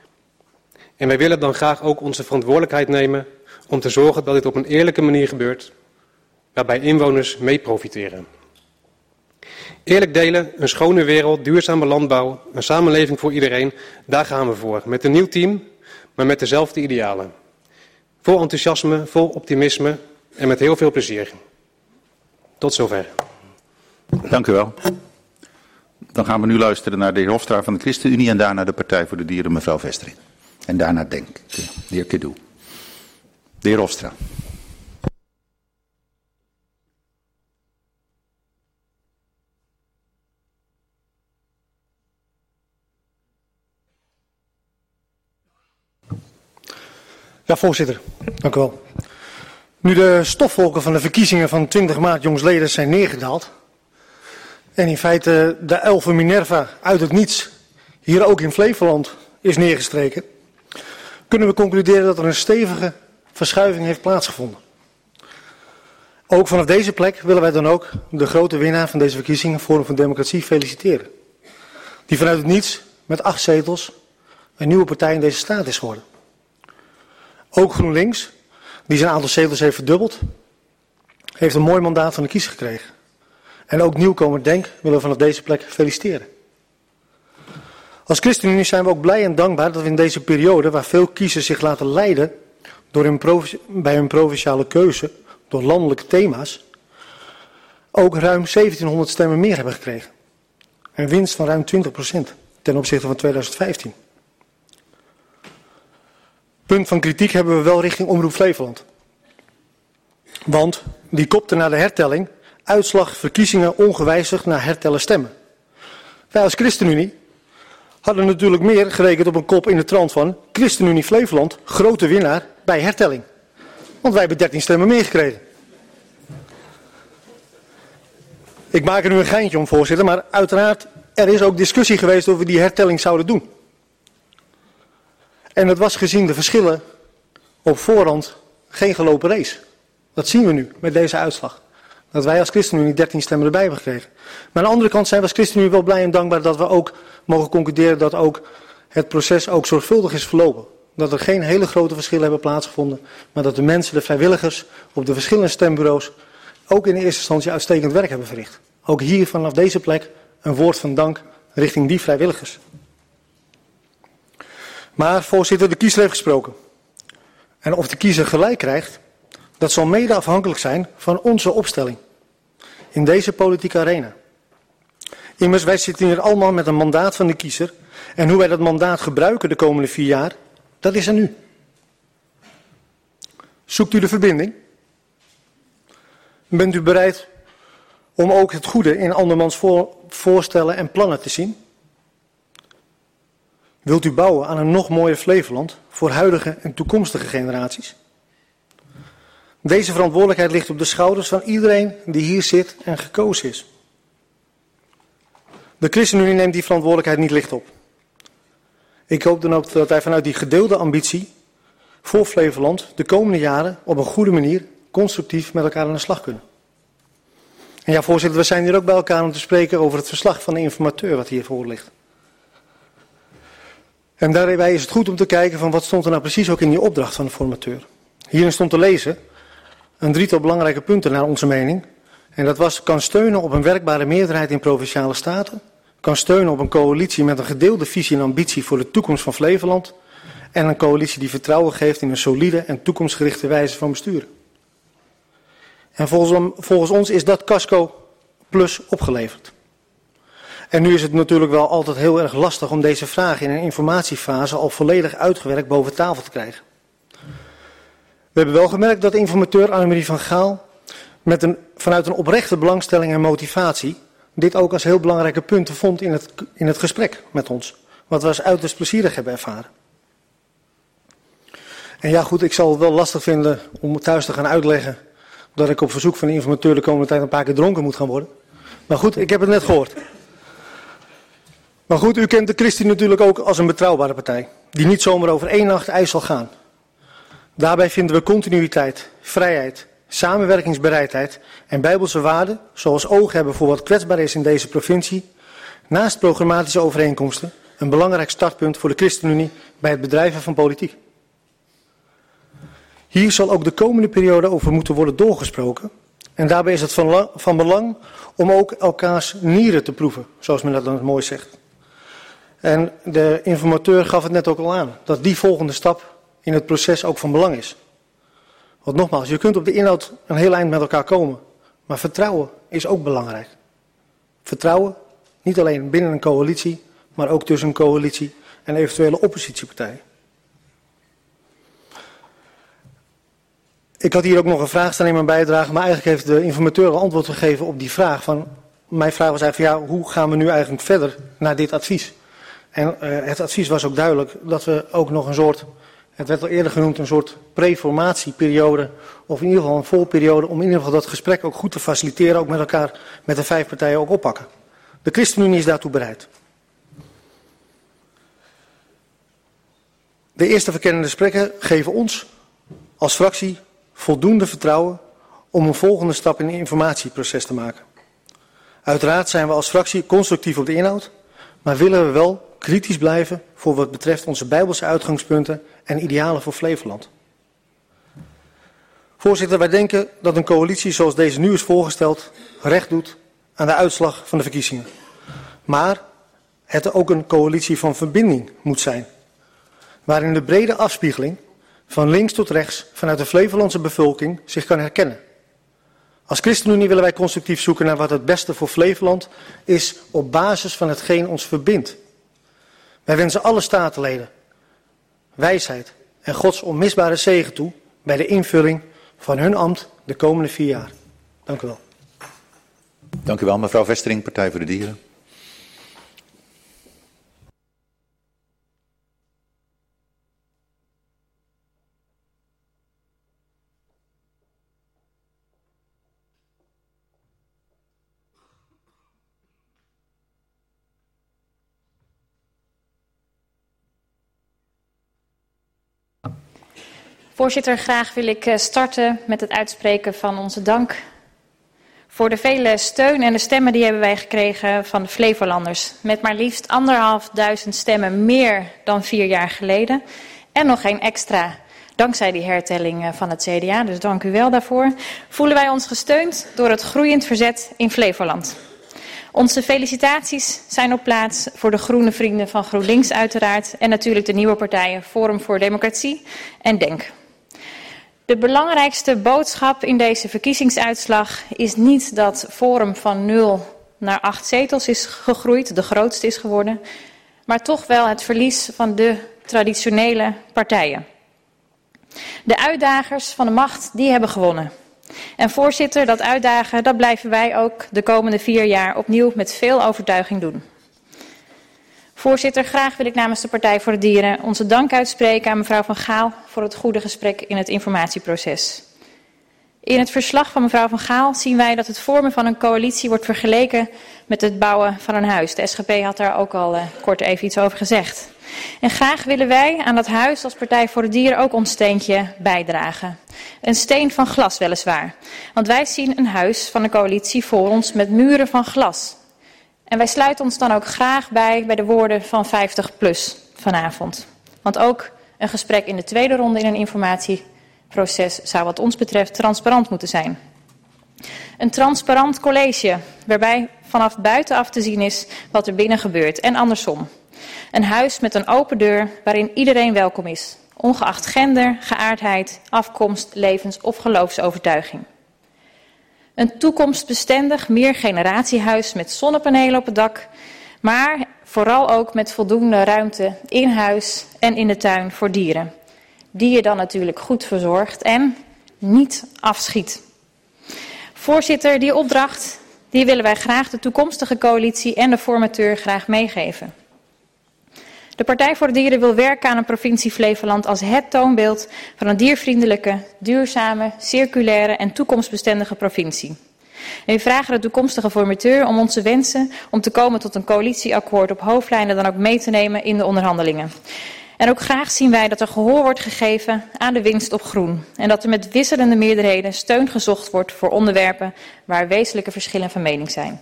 En wij willen dan graag ook onze verantwoordelijkheid nemen om te zorgen dat dit op een eerlijke manier gebeurt, waarbij inwoners mee profiteren. Eerlijk delen, een schone wereld, duurzame landbouw, een samenleving voor iedereen, daar gaan we voor. Met een nieuw team, maar met dezelfde idealen. Vol enthousiasme, vol optimisme en met heel veel plezier. Tot zover. Dank u wel. Dan gaan we nu luisteren naar de heer Hofstra van de ChristenUnie en daarna de Partij voor de Dieren, mevrouw Vestering. En daarna DENK, de heer Kedoe. De heer Hofstra. Ja, voorzitter. Dank u wel. Nu de stofwolken van de verkiezingen van twintig maart jongsleden zijn neergedaald en in feite de elfe Minerva uit het niets hier ook in Flevoland is neergestreken, kunnen we concluderen dat er een stevige verschuiving heeft plaatsgevonden. Ook vanaf deze plek willen wij dan ook de grote winnaar van deze verkiezingen, Forum voor Democratie, feliciteren. Die vanuit het niets met acht zetels een nieuwe partij in deze staat is geworden. Ook GroenLinks, die zijn aantal zetels heeft verdubbeld, heeft een mooi mandaat van de kiezer gekregen. En ook nieuwkomer DENK willen we vanaf deze plek feliciteren. Als ChristenUnie zijn we ook blij en dankbaar dat we in deze periode, waar veel kiezers zich laten leiden door hun provinci- bij hun provinciale keuze, door landelijke thema's, ook ruim zeventienhonderd stemmen meer hebben gekregen. Een winst van ruim twintig procent ten opzichte van tweeduizend vijftien. Punt van kritiek hebben we wel richting Omroep Flevoland. Want die kopte na de hertelling uitslag verkiezingen ongewijzigd naar hertellen stemmen. Wij als ChristenUnie hadden natuurlijk meer gerekend op een kop in de trant van ChristenUnie Flevoland, grote winnaar bij hertelling. Want wij hebben dertien stemmen meer gekregen. Ik maak er nu een geintje om, voorzitter, maar uiteraard er is ook discussie geweest of we die hertelling zouden doen. En het was gezien de verschillen op voorhand geen gelopen race. Dat zien we nu met deze uitslag. Dat wij als ChristenUnie dertien stemmen erbij hebben gekregen. Maar aan de andere kant zijn we als ChristenUnie wel blij en dankbaar dat we ook mogen concluderen dat ook het proces ook zorgvuldig is verlopen. dat er geen hele grote verschillen hebben plaatsgevonden, maar dat de mensen, de vrijwilligers op de verschillende stembureaus ook in de eerste instantie uitstekend werk hebben verricht. Ook hier vanaf deze plek een woord van dank richting die vrijwilligers. Maar voorzitter, de kiezer heeft gesproken. En of de kiezer gelijk krijgt, dat zal mede afhankelijk zijn van onze opstelling in deze politieke arena. Immers, wij zitten hier allemaal met een mandaat van de kiezer. En hoe wij dat mandaat gebruiken de komende vier jaar, dat is aan u. Zoekt u de verbinding? Bent u bereid om ook het goede in andermans voor, voorstellen en plannen te zien? Wilt u bouwen aan een nog mooier Flevoland voor huidige en toekomstige generaties? Deze verantwoordelijkheid ligt op de schouders van iedereen die hier zit en gekozen is. De ChristenUnie neemt die verantwoordelijkheid niet licht op. Ik hoop dan ook dat wij vanuit die gedeelde ambitie voor Flevoland de komende jaren op een goede manier constructief met elkaar aan de slag kunnen. En ja, voorzitter, we zijn hier ook bij elkaar om te spreken over het verslag van de informateur wat hier voor ligt. En daarbij is het goed om te kijken van wat stond er nou precies ook in die opdracht van de formateur. Hierin stond te lezen een drietal belangrijke punten naar onze mening. En dat was, kan steunen op een werkbare meerderheid in provinciale staten, kan steunen op een coalitie met een gedeelde visie en ambitie voor de toekomst van Flevoland en een coalitie die vertrouwen geeft in een solide en toekomstgerichte wijze van besturen. En volgens, volgens ons is dat Casco Plus opgeleverd. En nu is het natuurlijk wel altijd heel erg lastig om deze vraag in een informatiefase al volledig uitgewerkt boven tafel te krijgen. We hebben wel gemerkt dat de informateur Annemarie van Gaal met een, vanuit een oprechte belangstelling en motivatie dit ook als heel belangrijke punten vond in het, in het gesprek met ons. Wat we als uiterst plezierig hebben ervaren. En ja goed, ik zal het wel lastig vinden om thuis te gaan uitleggen dat ik op verzoek van de informateur de komende tijd een paar keer dronken moet gaan worden. Maar goed, ik heb het net gehoord. Maar goed, u kent de Christen natuurlijk ook als een betrouwbare partij, die niet zomaar over één nacht ijs zal gaan. Daarbij vinden we continuïteit, vrijheid, samenwerkingsbereidheid en bijbelse waarden, zoals oog hebben voor wat kwetsbaar is in deze provincie, naast programmatische overeenkomsten, een belangrijk startpunt voor de ChristenUnie bij het bedrijven van politiek. Hier zal ook de komende periode over moeten worden doorgesproken. En daarbij is het van, van belang om ook elkaars nieren te proeven, zoals men dat dan mooi zegt. En de informateur gaf het net ook al aan, dat die volgende stap in het proces ook van belang is. Want nogmaals, je kunt op de inhoud een heel eind met elkaar komen, maar vertrouwen is ook belangrijk. Vertrouwen, niet alleen binnen een coalitie, maar ook tussen een coalitie en eventuele oppositiepartijen. Ik had hier ook nog een vraag staan in mijn bijdrage, maar eigenlijk heeft de informateur al antwoord gegeven op die vraag. Van, mijn vraag was eigenlijk van ja, hoe gaan we nu eigenlijk verder naar dit advies? En uh, het advies was ook duidelijk dat we ook nog een soort, het werd al eerder genoemd, een soort preformatieperiode, of in ieder geval een voorperiode, om in ieder geval dat gesprek ook goed te faciliteren, ook met elkaar, met de vijf partijen ook oppakken. De ChristenUnie is daartoe bereid. De eerste verkennende gesprekken geven ons als fractie voldoende vertrouwen om een volgende stap in het informatieproces te maken. Uiteraard zijn we als fractie constructief op de inhoud, maar willen we wel kritisch blijven voor wat betreft onze bijbelse uitgangspunten en idealen voor Flevoland. Voorzitter, wij denken dat een coalitie zoals deze nu is voorgesteld recht doet aan de uitslag van de verkiezingen. Maar het ook een coalitie van verbinding moet zijn, waarin de brede afspiegeling van links tot rechts vanuit de Flevolandse bevolking zich kan herkennen. Als ChristenUnie willen wij constructief zoeken naar wat het beste voor Flevoland is op basis van hetgeen ons verbindt. Wij wensen alle statenleden wijsheid en Gods onmisbare zegen toe bij de invulling van hun ambt de komende vier jaar. Dank u wel. Dank u wel, mevrouw Vestering, Partij voor de Dieren. Voorzitter, graag wil ik starten met het uitspreken van onze dank voor de vele steun en de stemmen die hebben wij gekregen van de Flevolanders. Met maar liefst anderhalf duizend stemmen meer dan vier jaar geleden. en nog geen extra, dankzij die hertelling van het C D A, dus dank u wel daarvoor, voelen wij ons gesteund door het groeiend verzet in Flevoland. Onze felicitaties zijn op plaats voor de groene vrienden van GroenLinks uiteraard en natuurlijk de nieuwe partijen Forum voor Democratie en DENK. De belangrijkste boodschap in deze verkiezingsuitslag is niet dat Forum van nul naar acht zetels is gegroeid, de grootste is geworden, maar toch wel het verlies van de traditionele partijen. De uitdagers van de macht, die hebben gewonnen. En voorzitter, dat uitdagen, dat blijven wij ook de komende vier jaar opnieuw met veel overtuiging doen. Voorzitter, graag wil ik namens de Partij voor de Dieren onze dank uitspreken aan mevrouw Van Gaal voor het goede gesprek in het informatieproces. In het verslag van mevrouw Van Gaal zien wij dat het vormen van een coalitie wordt vergeleken met het bouwen van een huis. De S G P had daar ook al uh, kort even iets over gezegd. En graag willen wij aan dat huis als Partij voor de Dieren ook ons steentje bijdragen. Een steen van glas weliswaar. Want wij zien een huis van een coalitie voor ons met muren van glas. En wij sluiten ons dan ook graag bij bij de woorden van vijftig plus vanavond. Want ook een gesprek in de tweede ronde in een informatieproces zou wat ons betreft transparant moeten zijn. Een transparant college waarbij vanaf buitenaf te zien is wat er binnen gebeurt en andersom. Een huis met een open deur waarin iedereen welkom is, ongeacht gender, geaardheid, afkomst, levens- of geloofsovertuiging. Een toekomstbestendig meergeneratiehuis met zonnepanelen op het dak, maar vooral ook met voldoende ruimte in huis en in de tuin voor dieren. Die je dan natuurlijk goed verzorgt en niet afschiet. Voorzitter, die opdracht die willen wij graag de toekomstige coalitie en de formateur graag meegeven. De Partij voor de Dieren wil werken aan een provincie Flevoland als het toonbeeld van een diervriendelijke, duurzame, circulaire en toekomstbestendige provincie. En we vragen de toekomstige formateur om onze wensen om te komen tot een coalitieakkoord op hoofdlijnen dan ook mee te nemen in de onderhandelingen. En ook graag zien wij dat er gehoor wordt gegeven aan de winst op groen. En dat er met wisselende meerderheden steun gezocht wordt voor onderwerpen waar wezenlijke verschillen van mening zijn.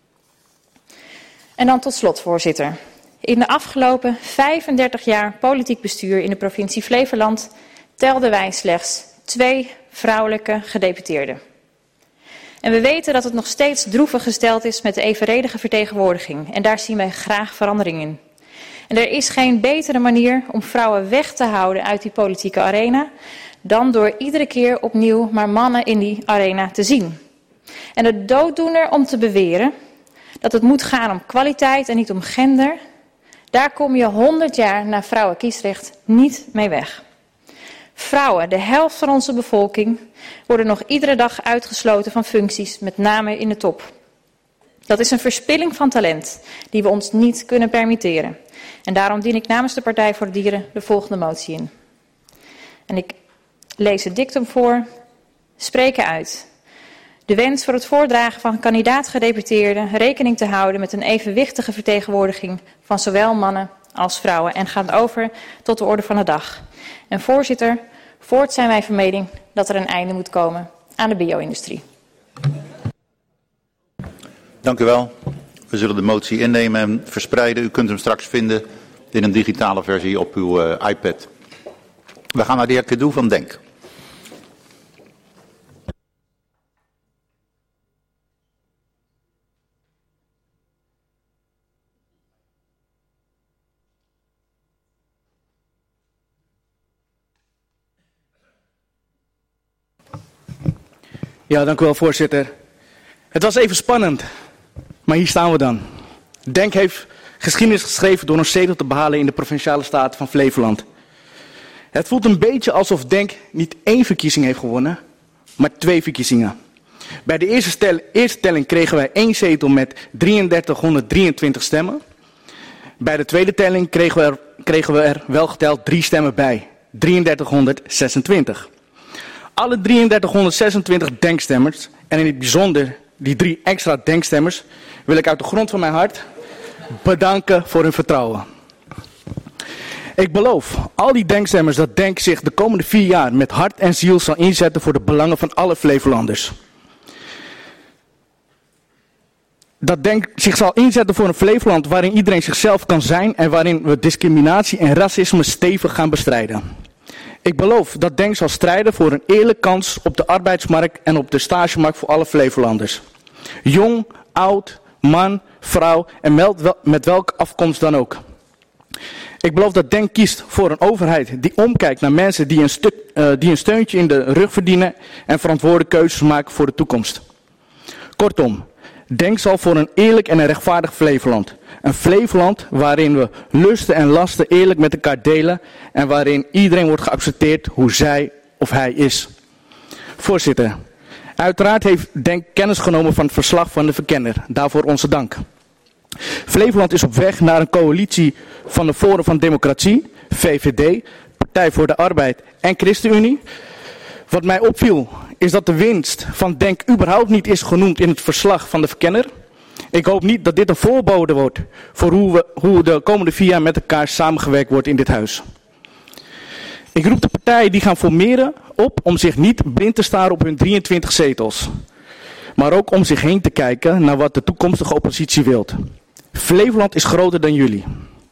En dan tot slot, voorzitter. In de afgelopen vijfendertig jaar politiek bestuur in de provincie Flevoland telden wij slechts twee vrouwelijke gedeputeerden. En we weten dat het nog steeds droevig gesteld is met de evenredige vertegenwoordiging. En daar zien wij graag verandering in. En er is geen betere manier om vrouwen weg te houden uit die politieke arena dan door iedere keer opnieuw maar mannen in die arena te zien. En de dooddoener om te beweren dat het moet gaan om kwaliteit en niet om gender, daar kom je honderd jaar na vrouwenkiesrecht niet mee weg. Vrouwen, de helft van onze bevolking, worden nog iedere dag uitgesloten van functies, met name in de top. Dat is een verspilling van talent die we ons niet kunnen permitteren. En daarom dien ik namens de Partij voor de Dieren de volgende motie in. En ik lees het dictum voor. Spreken uit. De wens voor het voordragen van kandidaat-gedeputeerden rekening te houden met een evenwichtige vertegenwoordiging van zowel mannen als vrouwen. En gaat over tot de orde van de dag. En voorzitter, voort zijn wij van mening dat er een einde moet komen aan de bio-industrie. Dank u wel. We zullen de motie innemen en verspreiden. U kunt hem straks vinden in een digitale versie op uw uh, iPad. We gaan naar de heer Kedoe van DENK. Ja, dank u wel, voorzitter. Het was even spannend, maar hier staan we dan. DENK heeft geschiedenis geschreven door een zetel te behalen in de Provinciale Staten van Flevoland. Het voelt een beetje alsof DENK niet één verkiezing heeft gewonnen, maar twee verkiezingen. Bij de eerste, stel, eerste telling kregen wij één zetel met drieëndertighonderddrieëntwintig stemmen. Bij de tweede telling kregen we er, kregen we er wel geteld drie stemmen bij, drieëndertighonderdzesentwintig. Alle drieëndertighonderdzesentwintig DENK-stemmers, en in het bijzonder die drie extra DENK-stemmers, wil ik uit de grond van mijn hart bedanken voor hun vertrouwen. Ik beloof al die DENK-stemmers dat DENK zich de komende vier jaar met hart en ziel zal inzetten voor de belangen van alle Flevolanders. dat Denk zich zal inzetten voor een Flevoland waarin iedereen zichzelf kan zijn en waarin we discriminatie en racisme stevig gaan bestrijden. Ik beloof dat Denk zal strijden voor een eerlijke kans op de arbeidsmarkt en op de stagemarkt voor alle Flevolanders. Jong, oud, man, vrouw en met welke afkomst dan ook. Ik beloof dat Denk kiest voor een overheid die omkijkt naar mensen die een, stuk, uh, die een steuntje in de rug verdienen en verantwoorde keuzes maken voor de toekomst. Kortom, Denk zal voor een eerlijk en een rechtvaardig Flevoland. Een Flevoland waarin we lusten en lasten eerlijk met elkaar delen en waarin iedereen wordt geaccepteerd hoe zij of hij is. Voorzitter, uiteraard heeft Denk kennis genomen van het verslag van de verkenner. Daarvoor onze dank. Flevoland is op weg naar een coalitie van de Forum van Democratie, V V D, Partij voor de Arbeid en ChristenUnie. Wat mij opviel is dat de winst van Denk überhaupt niet is genoemd in het verslag van de verkenner. Ik hoop niet dat dit een voorbode wordt voor hoe, we, hoe de komende vier jaar met elkaar samengewerkt wordt in dit huis. Ik roep de partijen die gaan formeren op om zich niet blind te staren op hun drieëntwintig zetels. Maar ook om zich heen te kijken naar wat de toekomstige oppositie wil. Flevoland is groter dan jullie.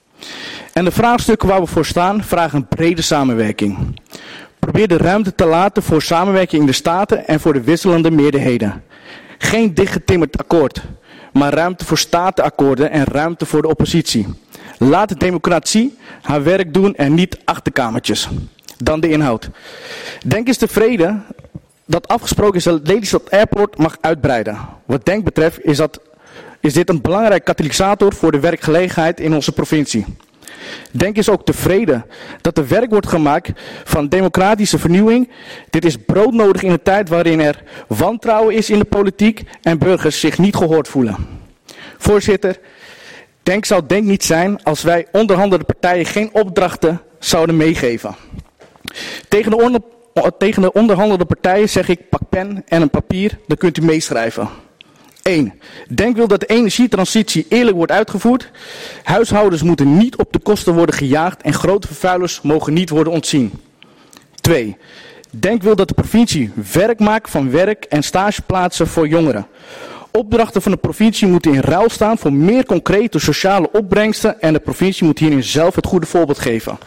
En de vraagstukken waar we voor staan vragen een brede samenwerking. Probeer de ruimte te laten voor samenwerking in de Staten en voor de wisselende meerderheden. Geen dichtgetimmerd akkoord, maar ruimte voor statenakkoorden en ruimte voor de oppositie. Laat de democratie haar werk doen en niet achterkamertjes. Dan de inhoud. Denk is tevreden dat afgesproken is dat Lelystad Airport mag uitbreiden. Wat Denk betreft is, dat, is dit een belangrijk katalysator voor de werkgelegenheid in onze provincie. Denk is ook tevreden dat er werk wordt gemaakt van democratische vernieuwing. Dit is broodnodig in een tijd waarin er wantrouwen is in de politiek en burgers zich niet gehoord voelen. Voorzitter, Denk zou Denk niet zijn als wij onderhandelde partijen geen opdrachten zouden meegeven. Tegen de, onder, tegen de onderhandelde partijen zeg ik pak pen en een papier, dan kunt u meeschrijven. één. Denk wil dat de energietransitie eerlijk wordt uitgevoerd. Huishoudens moeten niet op de kosten worden gejaagd en grote vervuilers mogen niet worden ontzien. twee. Denk wil dat de provincie werk maakt van werk en stageplaatsen voor jongeren. Opdrachten van de provincie moeten in ruil staan voor meer concrete sociale opbrengsten en de provincie moet hierin zelf het goede voorbeeld geven.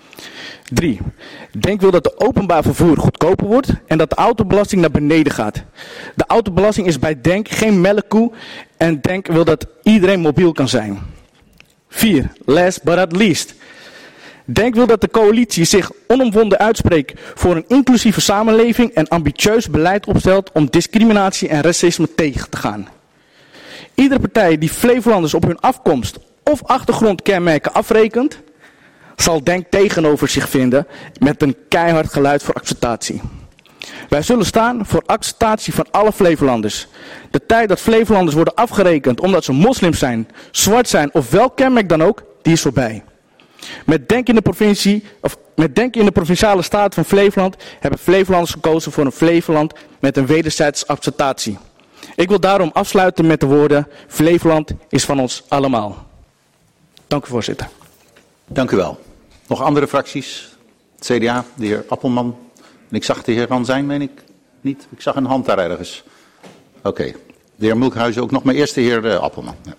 drie. Denk wil dat de openbaar vervoer goedkoper wordt en dat de autobelasting naar beneden gaat. De autobelasting is bij Denk geen melkkoe en Denk wil dat iedereen mobiel kan zijn. vier. Last but not least. Denk wil dat de coalitie zich onomwonden uitspreekt voor een inclusieve samenleving en ambitieus beleid opstelt om discriminatie en racisme tegen te gaan. Iedere partij die Flevolanders op hun afkomst of achtergrondkenmerken afrekent, zal Denk tegenover zich vinden met een keihard geluid voor acceptatie. Wij zullen staan voor acceptatie van alle Flevolanders. De tijd dat Flevolanders worden afgerekend omdat ze moslims zijn, zwart zijn of welk kenmerk dan ook, die is voorbij. Met Denk in de provincie, of met Denk in de provinciale staat van Flevoland hebben Flevolanders gekozen voor een Flevoland met een wederzijdse acceptatie. Ik wil daarom afsluiten met de woorden: Flevoland is van ons allemaal. Dank u, voorzitter. Dank u wel. Nog andere fracties? Het C D A, de heer Appelman. En ik zag de heer Ranzijn, meen ik niet. Ik zag een hand daar ergens. Oké. Okay. De heer Mulkhuizen ook nog, maar eerst de heer uh, Appelman. Ja.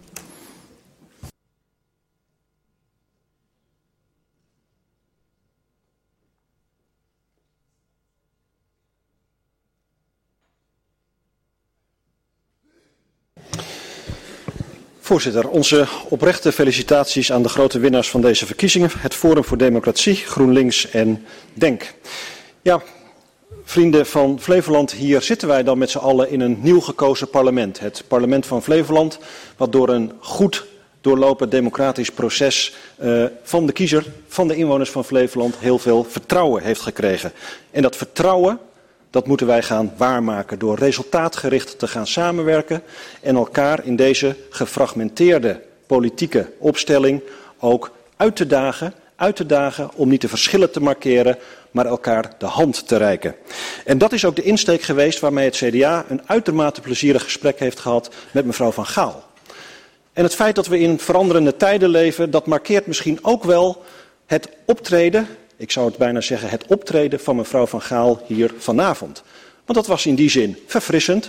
Voorzitter, onze oprechte felicitaties aan de grote winnaars van deze verkiezingen. Het Forum voor Democratie, GroenLinks en Denk. Ja, vrienden van Flevoland, hier zitten wij dan met z'n allen in een nieuw gekozen parlement. Het parlement van Flevoland, wat door een goed doorlopen democratisch proces uh, van de kiezer, van de inwoners van Flevoland, heel veel vertrouwen heeft gekregen. En dat vertrouwen, dat moeten wij gaan waarmaken door resultaatgericht te gaan samenwerken en elkaar in deze gefragmenteerde politieke opstelling ook uit te dagen, uit te dagen om niet de verschillen te markeren, maar elkaar de hand te reiken. En dat is ook de insteek geweest waarmee het C D A een uitermate plezierig gesprek heeft gehad met mevrouw Van Gaal. En het feit dat we in veranderende tijden leven, dat markeert misschien ook wel het optreden, ik zou het bijna zeggen, het optreden van mevrouw Van Gaal hier vanavond. Want dat was in die zin verfrissend,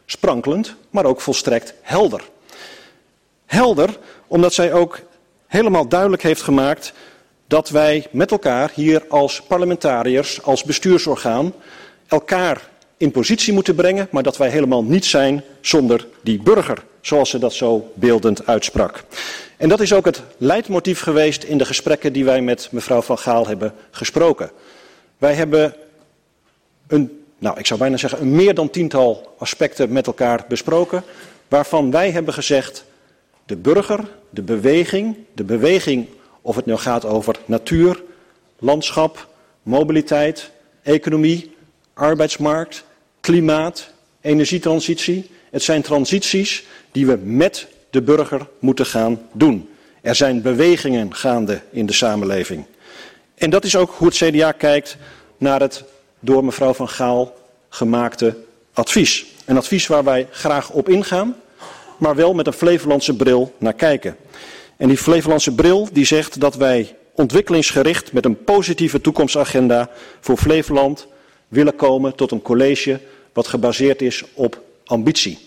sprankelend, maar ook volstrekt helder. Helder, omdat zij ook helemaal duidelijk heeft gemaakt dat wij met elkaar hier als parlementariërs, als bestuursorgaan, elkaar in positie moeten brengen, maar dat wij helemaal niet zijn zonder die burger, zoals ze dat zo beeldend uitsprak. En dat is ook het leidmotief geweest in de gesprekken die wij met mevrouw Van Gaal hebben gesproken. Wij hebben een, nou ik zou bijna zeggen, een meer dan tiental aspecten met elkaar besproken, waarvan wij hebben gezegd, de burger, de beweging, de beweging of het nu gaat over natuur, landschap, mobiliteit, economie, arbeidsmarkt, klimaat, energietransitie. Het zijn transities die we met de burger moeten gaan doen. Er zijn bewegingen gaande in de samenleving. En dat is ook hoe het C D A kijkt naar het door mevrouw Van Gaal gemaakte advies. Een advies waar wij graag op ingaan, maar wel met een Flevolandse bril naar kijken. En die Flevolandse bril die zegt dat wij ontwikkelingsgericht met een positieve toekomstagenda voor Flevoland willen komen tot een college wat gebaseerd is op ambitie.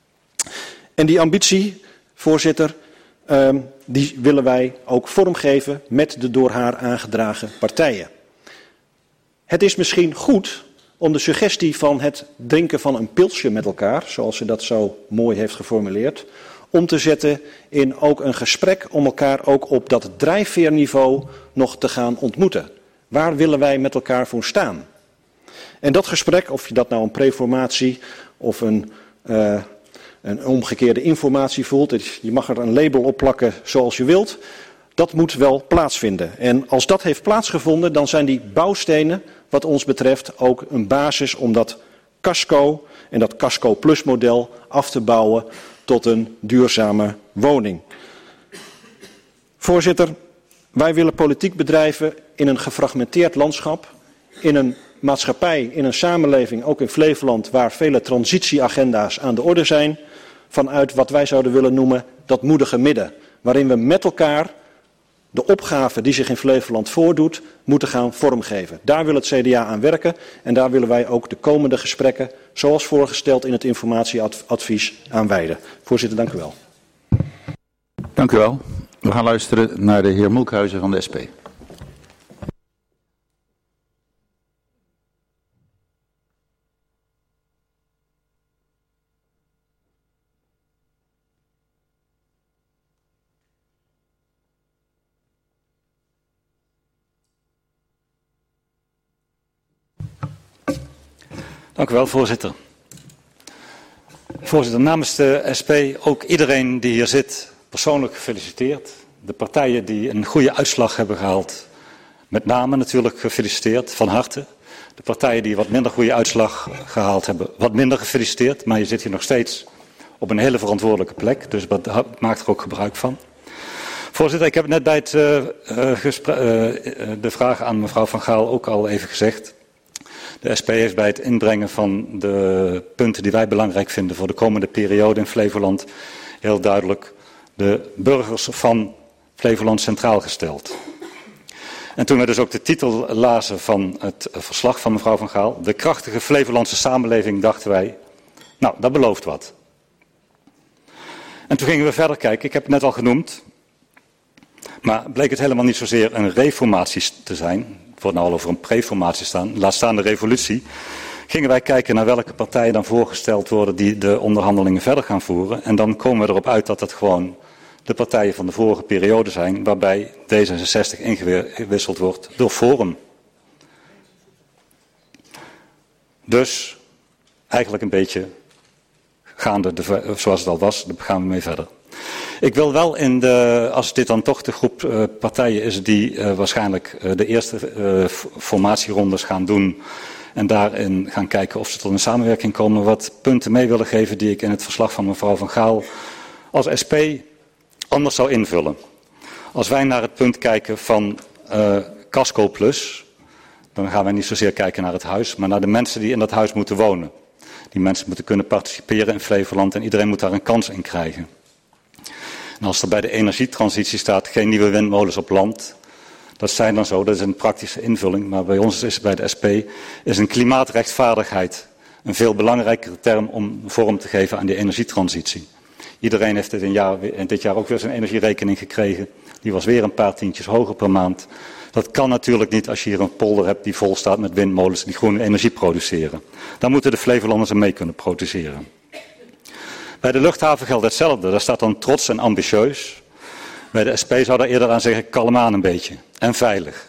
En die ambitie, voorzitter, um, die willen wij ook vormgeven met de door haar aangedragen partijen. Het is misschien goed om de suggestie van het drinken van een pilsje met elkaar, zoals ze dat zo mooi heeft geformuleerd, om te zetten in ook een gesprek om elkaar ook op dat drijfveerniveau nog te gaan ontmoeten. Waar willen wij met elkaar voor staan? En dat gesprek, of je dat nou een preformatie of een, uh, een omgekeerde informatie voelt, je mag er een label op plakken zoals je wilt, dat moet wel plaatsvinden. En als dat heeft plaatsgevonden, dan zijn die bouwstenen wat ons betreft ook een basis om dat casco en dat casco plus model af te bouwen tot een duurzame woning. Voorzitter, wij willen politiek bedrijven in een gefragmenteerd landschap, in een maatschappij, in een samenleving, ook in Flevoland, waar vele transitieagenda's aan de orde zijn, vanuit wat wij zouden willen noemen dat moedige midden, waarin we met elkaar de opgave die zich in Flevoland voordoet, moeten gaan vormgeven. Daar wil het C D A aan werken en daar willen wij ook de komende gesprekken, zoals voorgesteld in het informatieadvies, aan wijden. Voorzitter, dank u wel. Dank u wel. We gaan luisteren naar de heer Moekhuizen van de S P. Dank u wel, voorzitter. Voorzitter, namens de S P ook iedereen die hier zit persoonlijk gefeliciteerd. De partijen die een goede uitslag hebben gehaald, met name natuurlijk gefeliciteerd, van harte. De partijen die wat minder goede uitslag gehaald hebben, wat minder gefeliciteerd. Maar je zit hier nog steeds op een hele verantwoordelijke plek, dus maak er ook gebruik van. Voorzitter, ik heb net bij het, uh, uh, gespre- uh, de vraag aan mevrouw Van Gaal ook al even gezegd. De S P heeft bij het inbrengen van de punten die wij belangrijk vinden voor de komende periode in Flevoland heel duidelijk de burgers van Flevoland centraal gesteld. En toen we dus ook de titel lazen van het verslag van mevrouw Van Gaal, de krachtige Flevolandse samenleving, dachten wij, nou, dat belooft wat. En toen gingen we verder kijken, ik heb het net al genoemd, maar bleek het helemaal niet zozeer een reformatie te zijn. Het wordt nou al over een preformatie staan, laat staan de revolutie. Gingen wij kijken naar welke partijen dan voorgesteld worden die de onderhandelingen verder gaan voeren. En dan komen we erop uit dat het gewoon de partijen van de vorige periode zijn, waarbij D zesenzestig ingewisseld wordt door Forum. Dus eigenlijk een beetje gaande de, zoals het al was, daar gaan we mee verder. Ik wil wel in de, als dit dan toch de groep uh, partijen is die uh, waarschijnlijk uh, de eerste uh, formatierondes gaan doen en daarin gaan kijken of ze tot een samenwerking komen, wat punten mee willen geven die ik in het verslag van mevrouw Van Gaal als S P anders zou invullen. Als wij naar het punt kijken van uh, Casco Plus, dan gaan wij niet zozeer kijken naar het huis, maar naar de mensen die in dat huis moeten wonen. Die mensen moeten kunnen participeren in Flevoland en iedereen moet daar een kans in krijgen. En als er bij de energietransitie staat geen nieuwe windmolens op land, dat zijn dan zo, dat is een praktische invulling, maar bij ons is bij de S P is een klimaatrechtvaardigheid een veel belangrijkere term om vorm te geven aan die energietransitie. Iedereen heeft dit, een jaar, dit jaar ook weer zijn energierekening gekregen. Die was weer een paar tientjes hoger per maand. Dat kan natuurlijk niet als je hier een polder hebt die vol staat met windmolens die groene energie produceren. Dan moeten de Flevolanders er mee kunnen produceren. Bij de luchthaven geldt hetzelfde. Daar staat dan trots en ambitieus. Bij de S P zou daar eerder aan zeggen, kalm aan een beetje. En veilig.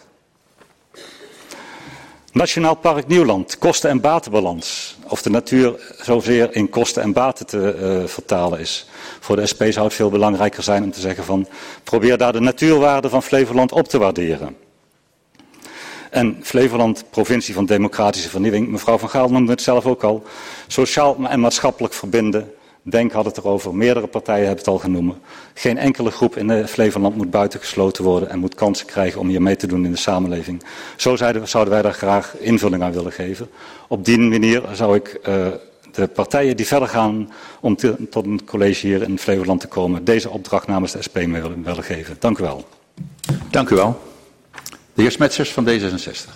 Nationaal Park Nieuwland, kosten- en batenbalans. Of de natuur zozeer in kosten en baten te uh, vertalen is. Voor de S P zou het veel belangrijker zijn om te zeggen van, probeer daar de natuurwaarde van Flevoland op te waarderen. En Flevoland, provincie van democratische vernieuwing, mevrouw Van Gaal noemde het zelf ook al, sociaal en maatschappelijk verbinden. Denk had het erover, meerdere partijen hebben het al genoemd. Geen enkele groep in Flevoland moet buitengesloten worden en moet kansen krijgen om hier mee te doen in de samenleving. Zo zouden wij daar graag invulling aan willen geven. Op die manier zou ik uh, de partijen die verder gaan om te, tot een college hier in Flevoland te komen, deze opdracht namens de S P mee willen, willen geven. Dank u wel. Dank u wel. De heer Smetsers van D zesenzestig.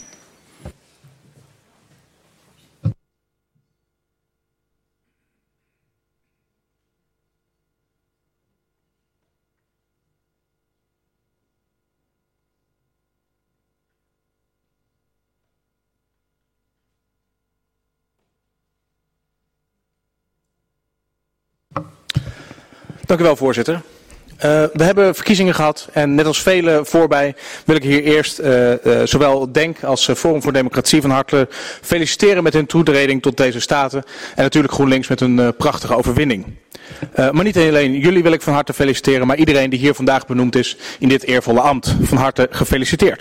Dank u wel, voorzitter. Uh, we hebben verkiezingen gehad en net als vele voorbij wil ik hier eerst uh, uh, zowel DENK als uh, Forum voor Democratie van harte feliciteren met hun toetreding tot deze staten en natuurlijk GroenLinks met een uh, prachtige overwinning. Uh, maar niet alleen jullie wil ik van harte feliciteren, maar iedereen die hier vandaag benoemd is in dit eervolle ambt. Van harte gefeliciteerd.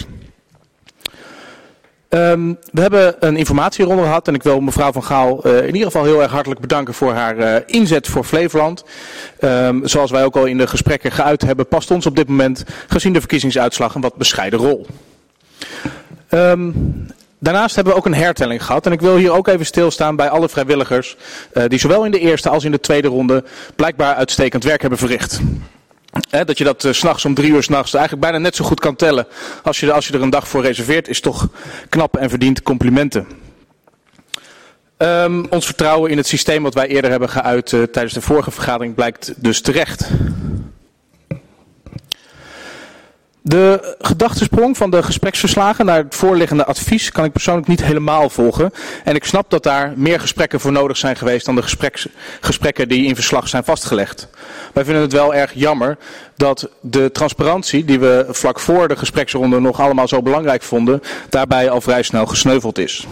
Um, we hebben een informatieronde gehad en ik wil mevrouw Van Gaal uh, in ieder geval heel erg hartelijk bedanken voor haar uh, inzet voor Flevoland. Um, zoals wij ook al in de gesprekken geuit hebben, past ons op dit moment gezien de verkiezingsuitslag een wat bescheiden rol. Um, Daarnaast hebben we ook een hertelling gehad en ik wil hier ook even stilstaan bij alle vrijwilligers uh, die zowel in de eerste als in de tweede ronde blijkbaar uitstekend werk hebben verricht. He, dat je dat uh, 's nachts om drie uur 's nachts eigenlijk bijna net zo goed kan tellen als je, als je er een dag voor reserveert, is toch knap en verdient complimenten. Um, ons vertrouwen in het systeem wat wij eerder hebben geuit uh, tijdens de vorige vergadering blijkt dus terecht. De gedachtesprong van de gespreksverslagen naar het voorliggende advies kan ik persoonlijk niet helemaal volgen. En ik snap dat daar meer gesprekken voor nodig zijn geweest dan de gespreks, gesprekken die in verslag zijn vastgelegd. Wij vinden het wel erg jammer dat de transparantie die we vlak voor de gespreksronde nog allemaal zo belangrijk vonden, daarbij al vrij snel gesneuveld is.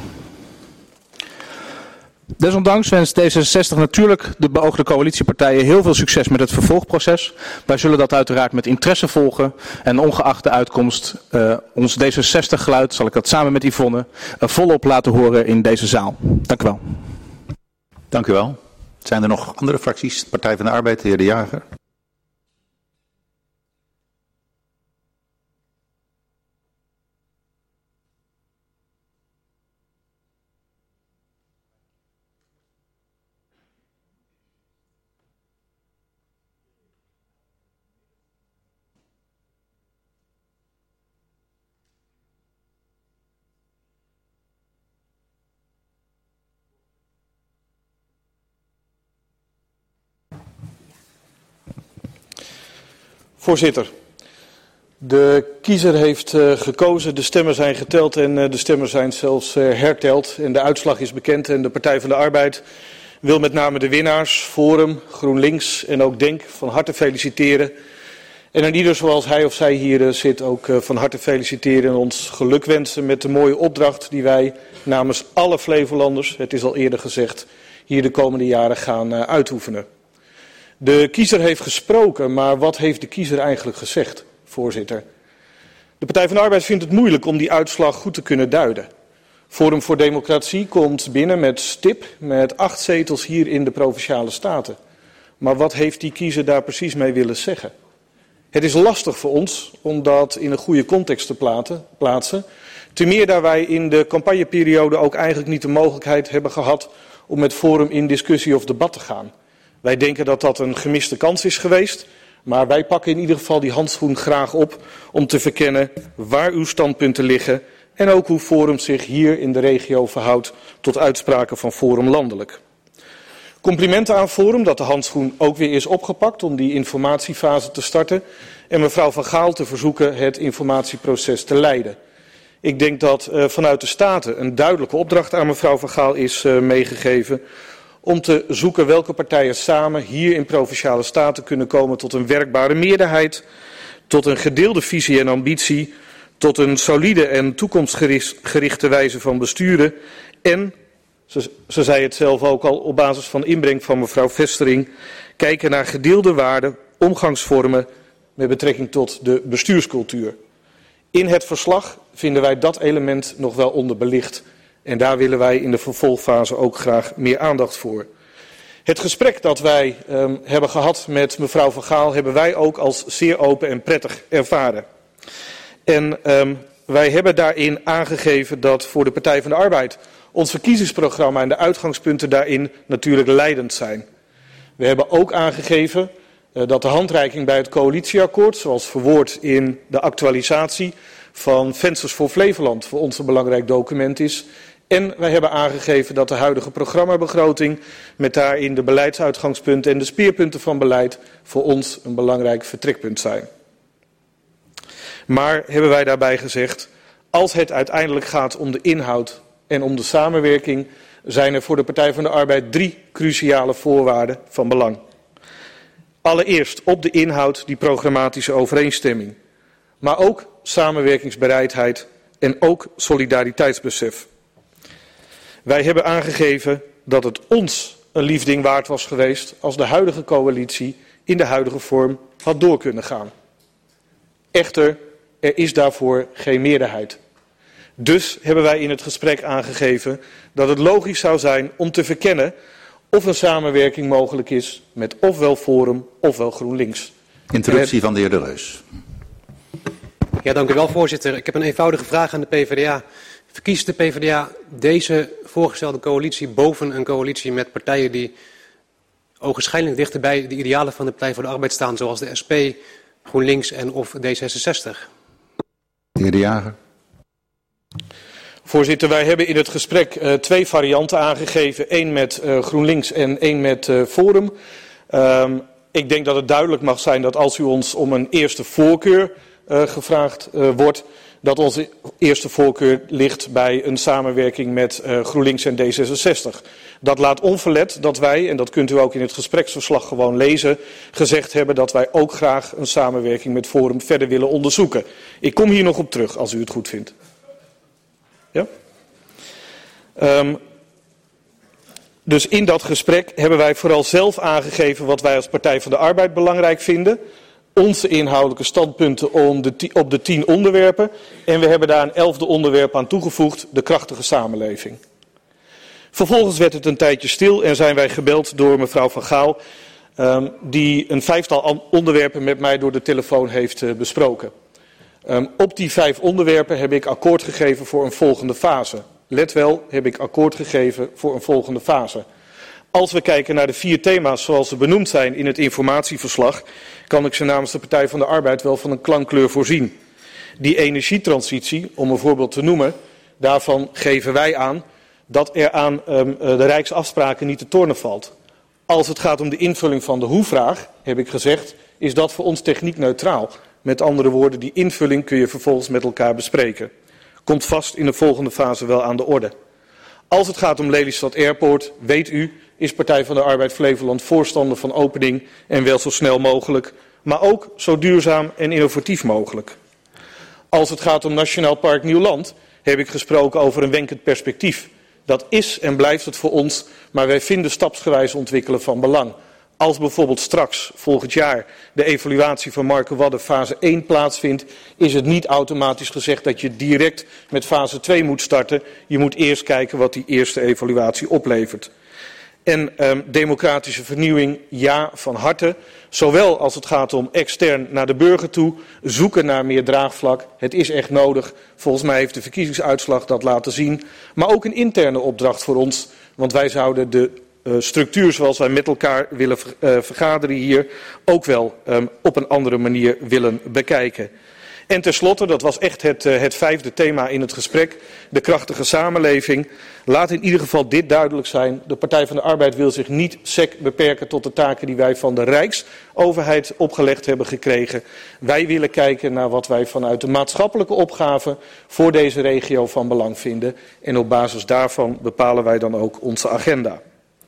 Desondanks wenst D zesenzestig natuurlijk de beoogde coalitiepartijen heel veel succes met het vervolgproces. Wij zullen dat uiteraard met interesse volgen en ongeacht de uitkomst uh, ons D zesenzestig geluid, zal ik dat samen met Yvonne, uh, volop laten horen in deze zaal. Dank u wel. Dank u wel. Zijn er nog andere fracties? Partij van de Arbeid, de heer De Jager. Voorzitter, de kiezer heeft uh, gekozen, de stemmen zijn geteld en uh, de stemmen zijn zelfs uh, herteld. En de uitslag is bekend en de Partij van de Arbeid wil met name de winnaars, Forum, GroenLinks en ook DENK van harte feliciteren. En aan ieder zoals hij of zij hier uh, zit ook uh, van harte feliciteren en ons geluk wensen met de mooie opdracht die wij namens alle Flevolanders, het is al eerder gezegd, hier de komende jaren gaan uh, uitoefenen. De kiezer heeft gesproken, maar wat heeft de kiezer eigenlijk gezegd, voorzitter? De Partij van de Arbeid vindt het moeilijk om die uitslag goed te kunnen duiden. Forum voor Democratie komt binnen met stip, met acht zetels hier in de Provinciale Staten. Maar wat heeft die kiezer daar precies mee willen zeggen? Het is lastig voor ons om dat in een goede context te plaatsen. Ten meer daar wij in de campagneperiode ook eigenlijk niet de mogelijkheid hebben gehad om met Forum in discussie of debat te gaan. Wij denken dat dat een gemiste kans is geweest, maar wij pakken in ieder geval die handschoen graag op om te verkennen waar uw standpunten liggen, en ook hoe Forum zich hier in de regio verhoudt tot uitspraken van Forum landelijk. Complimenten aan Forum dat de handschoen ook weer is opgepakt om die informatiefase te starten en mevrouw Van Gaal te verzoeken het informatieproces te leiden. Ik denk dat uh, vanuit de Staten een duidelijke opdracht aan mevrouw Van Gaal is uh, meegegeven om te zoeken welke partijen samen hier in Provinciale Staten kunnen komen tot een werkbare meerderheid, tot een gedeelde visie en ambitie, tot een solide en toekomstgerichte wijze van besturen en, ze, ze zei het zelf ook al op basis van inbreng van mevrouw Vestering, kijken naar gedeelde waarden, omgangsvormen met betrekking tot de bestuurscultuur. In het verslag vinden wij dat element nog wel onderbelicht en daar willen wij in de vervolgfase ook graag meer aandacht voor. Het gesprek dat wij um, hebben gehad met mevrouw Van Gaal hebben wij ook als zeer open en prettig ervaren. En um, wij hebben daarin aangegeven dat voor de Partij van de Arbeid ons verkiezingsprogramma en de uitgangspunten daarin natuurlijk leidend zijn. We hebben ook aangegeven uh, dat de handreiking bij het coalitieakkoord, zoals verwoord in de actualisatie van Vensters voor Flevoland, voor ons een belangrijk document is. En wij hebben aangegeven dat de huidige programmabegroting met daarin de beleidsuitgangspunten en de speerpunten van beleid voor ons een belangrijk vertrekpunt zijn. Maar hebben wij daarbij gezegd, als het uiteindelijk gaat om de inhoud en om de samenwerking, zijn er voor de Partij van de Arbeid drie cruciale voorwaarden van belang. Allereerst op de inhoud die programmatische overeenstemming, maar ook samenwerkingsbereidheid en ook solidariteitsbesef. Wij hebben aangegeven dat het ons een liefding waard was geweest als de huidige coalitie in de huidige vorm had door kunnen gaan. Echter, er is daarvoor geen meerderheid. Dus hebben wij in het gesprek aangegeven dat het logisch zou zijn om te verkennen of een samenwerking mogelijk is met ofwel Forum ofwel GroenLinks. Interruptie van de heer De Reus. Ja, dank u wel, voorzitter. Ik heb een eenvoudige vraag aan de PvdA. Verkiest de PvdA deze voorgestelde coalitie boven een coalitie met partijen die ogenschijnlijk dichter bij de idealen van de Partij voor de Arbeid staan, zoals de S P, GroenLinks en of D zesenzestig? De heer De Jager. Voorzitter, wij hebben in het gesprek uh, twee varianten aangegeven. één met uh, GroenLinks en één met uh, Forum. Um, ik denk dat het duidelijk mag zijn dat als u ons om een eerste voorkeur uh, gevraagd uh, wordt, dat onze eerste voorkeur ligt bij een samenwerking met uh, GroenLinks en D zesenzestig. Dat laat onverlet dat wij, en dat kunt u ook in het gespreksverslag gewoon lezen, gezegd hebben dat wij ook graag een samenwerking met Forum verder willen onderzoeken. Ik kom hier nog op terug als u het goed vindt. Ja? Um, dus in dat gesprek hebben wij vooral zelf aangegeven wat wij als Partij van de Arbeid belangrijk vinden. Onze inhoudelijke standpunten om de op de tien onderwerpen. En we hebben daar een elfde onderwerp aan toegevoegd, de krachtige samenleving. Vervolgens werd het een tijdje stil en zijn wij gebeld door mevrouw Van Gaal, um, die een vijftal onderwerpen met mij door de telefoon heeft uh, besproken. Um, op die vijf onderwerpen heb ik akkoord gegeven voor een volgende fase. Let wel, heb ik akkoord gegeven voor een volgende fase. Als we kijken naar de vier thema's zoals ze benoemd zijn in het informatieverslag, kan ik ze namens de Partij van de Arbeid wel van een klankkleur voorzien. Die energietransitie, om een voorbeeld te noemen, daarvan geven wij aan dat er aan um, de Rijksafspraken niet te tornen valt. Als het gaat om de invulling van de hoe-vraag, heb ik gezegd, is dat voor ons techniekneutraal. Met andere woorden, die invulling kun je vervolgens met elkaar bespreken. Komt vast in de volgende fase wel aan de orde. Als het gaat om Lelystad Airport, weet u, is Partij van de Arbeid Flevoland voorstander van opening en wel zo snel mogelijk, maar ook zo duurzaam en innovatief mogelijk. Als het gaat om Nationaal Park Nieuwland, heb ik gesproken over een wenkend perspectief. Dat is en blijft het voor ons, maar wij vinden stapsgewijs ontwikkelen van belang. Als bijvoorbeeld straks, volgend jaar, de evaluatie van Markerwadde fase één plaatsvindt, is het niet automatisch gezegd dat je direct met fase twee moet starten. Je moet eerst kijken wat die eerste evaluatie oplevert. En um, democratische vernieuwing, ja, van harte. Zowel als het gaat om extern naar de burger toe, zoeken naar meer draagvlak. Het is echt nodig. Volgens mij heeft de verkiezingsuitslag dat laten zien. Maar ook een interne opdracht voor ons, want wij zouden de Uh, structuur zoals wij met elkaar willen uh, vergaderen hier ook wel um, op een andere manier willen bekijken. En tenslotte, dat was echt het, uh, het vijfde thema in het gesprek, de krachtige samenleving. Laat in ieder geval dit duidelijk zijn. De Partij van de Arbeid wil zich niet sec beperken tot de taken die wij van de Rijksoverheid opgelegd hebben gekregen. Wij willen kijken naar wat wij vanuit de maatschappelijke opgave voor deze regio van belang vinden. En op basis daarvan bepalen wij dan ook onze agenda.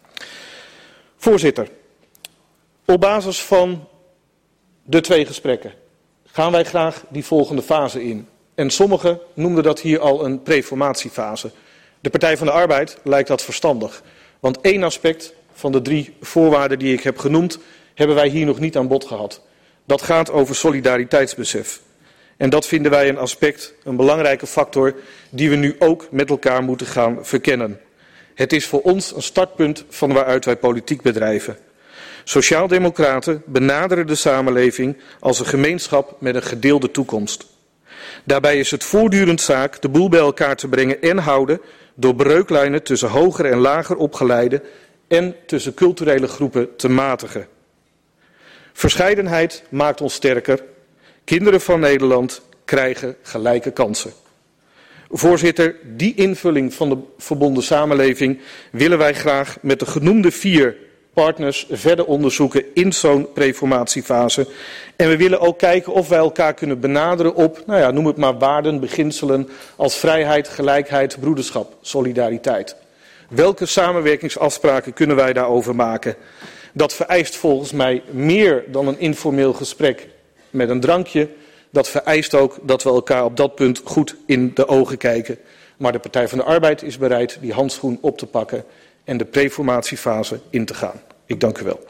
Voorzitter, op basis van de twee gesprekken gaan wij graag die volgende fase in. En sommigen noemden dat hier al een preformatiefase. De Partij van de Arbeid lijkt dat verstandig. Want één aspect van de drie voorwaarden die ik heb genoemd, hebben wij hier nog niet aan bod gehad. Dat gaat over solidariteitsbesef. En dat vinden wij een aspect, een belangrijke factor, die we nu ook met elkaar moeten gaan verkennen. Het is voor ons een startpunt van waaruit wij politiek bedrijven. Sociaaldemocraten benaderen de samenleving als een gemeenschap met een gedeelde toekomst. Daarbij is het voortdurend zaak de boel bij elkaar te brengen en houden door breuklijnen tussen hoger en lager opgeleiden en tussen culturele groepen te matigen. Verscheidenheid maakt ons sterker. Kinderen van Nederland krijgen gelijke kansen. Voorzitter, die invulling van de verbonden samenleving willen wij graag met de genoemde vier partners verder onderzoeken in zo'n preformatiefase. En we willen ook kijken of wij elkaar kunnen benaderen op, nou ja, noem het maar waarden, beginselen als vrijheid, gelijkheid, broederschap, solidariteit. Welke samenwerkingsafspraken kunnen wij daarover maken? Dat vereist volgens mij meer dan een informeel gesprek met een drankje. Dat vereist ook dat we elkaar op dat punt goed in de ogen kijken. Maar de Partij van de Arbeid is bereid die handschoen op te pakken en de preformatiefase in te gaan. Ik dank u wel.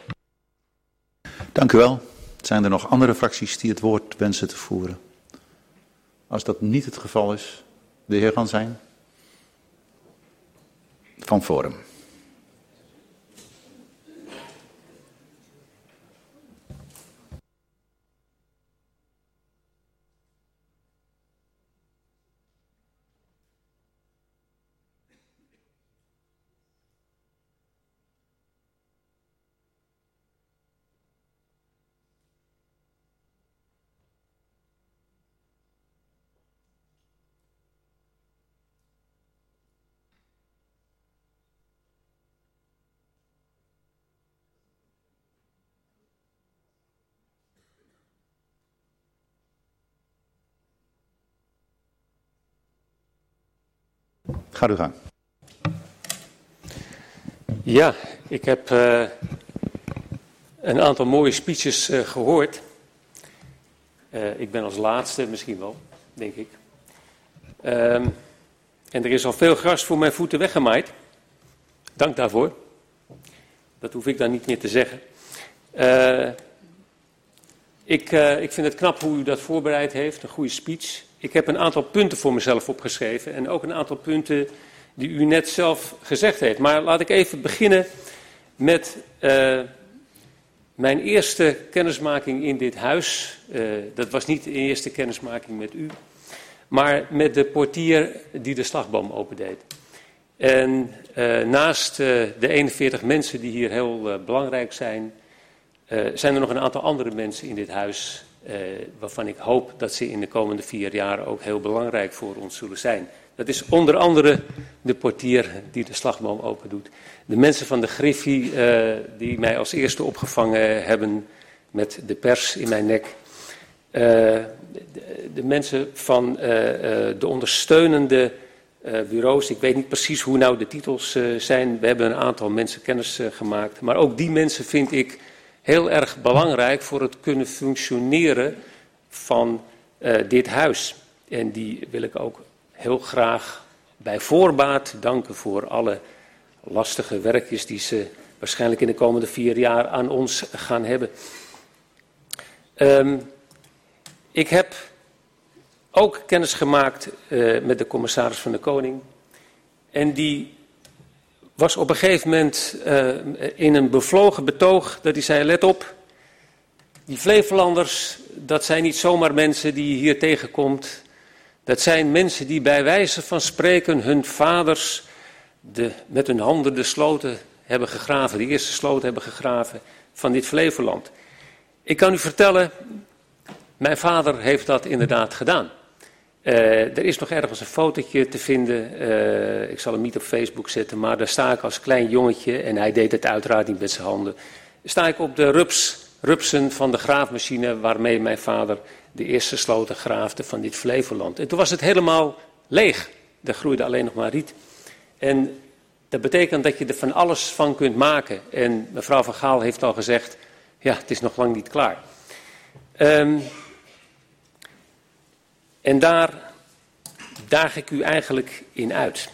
Dank u wel. Zijn er nog andere fracties die het woord wensen te voeren? Als dat niet het geval is, de heer Gansijn van Forum. Ga u gaan. Ja, ik heb uh, een aantal mooie speeches uh, gehoord. Uh, ik ben als laatste misschien wel, denk ik. Um, en er is al veel gras voor mijn voeten weggemaaid. Dank daarvoor. Dat hoef ik dan niet meer te zeggen. Uh, ik, uh, ik vind het knap hoe u dat voorbereid heeft, een goede speech. Ik heb een aantal punten voor mezelf opgeschreven en ook een aantal punten die u net zelf gezegd heeft. Maar laat ik even beginnen met uh, mijn eerste kennismaking in dit huis. Uh, dat was niet de eerste kennismaking met u, maar met de portier die de slagboom opendeed. En uh, naast uh, de eenenveertig mensen die hier heel uh, belangrijk zijn, uh, zijn er nog een aantal andere mensen in dit huis Uh, waarvan ik hoop dat ze in de komende vier jaar ook heel belangrijk voor ons zullen zijn. Dat is onder andere de portier die de slagboom open doet. De mensen van de Griffie uh, die mij als eerste opgevangen hebben met de pers in mijn nek. Uh, de, de mensen van uh, uh, de ondersteunende uh, bureaus. Ik weet niet precies hoe nou de titels uh, zijn. We hebben een aantal mensen kennis uh, gemaakt. Maar ook die mensen vind ik heel erg belangrijk voor het kunnen functioneren van uh, dit huis. En die wil ik ook heel graag bij voorbaat danken voor alle lastige werkjes die ze waarschijnlijk in de komende vier jaar aan ons gaan hebben. Um, ik heb ook kennis gemaakt uh, met de commissaris van de Koning. En die was op een gegeven moment uh, in een bevlogen betoog dat hij zei, let op, die Flevolanders, dat zijn niet zomaar mensen die je hier tegenkomt. Dat zijn mensen die bij wijze van spreken hun vaders de, met hun handen de sloten hebben gegraven, de eerste sloten hebben gegraven van dit Flevoland. Ik kan u vertellen, Mijn vader heeft dat inderdaad gedaan. Uh, er is nog ergens een fotootje te vinden. Uh, ik zal hem niet op Facebook zetten, maar daar sta ik als klein jongetje, en hij deed het uiteraard niet met zijn handen. Sta ik op de rups, rupsen van de graafmachine waarmee mijn vader de eerste sloten graafde van dit Flevoland. En toen was het helemaal leeg. Er groeide alleen nog maar riet. En dat betekent dat je er van alles van kunt maken. En mevrouw Van Gaal heeft al gezegd, ja, het is nog lang niet klaar. Um, en daar daag ik u eigenlijk in uit.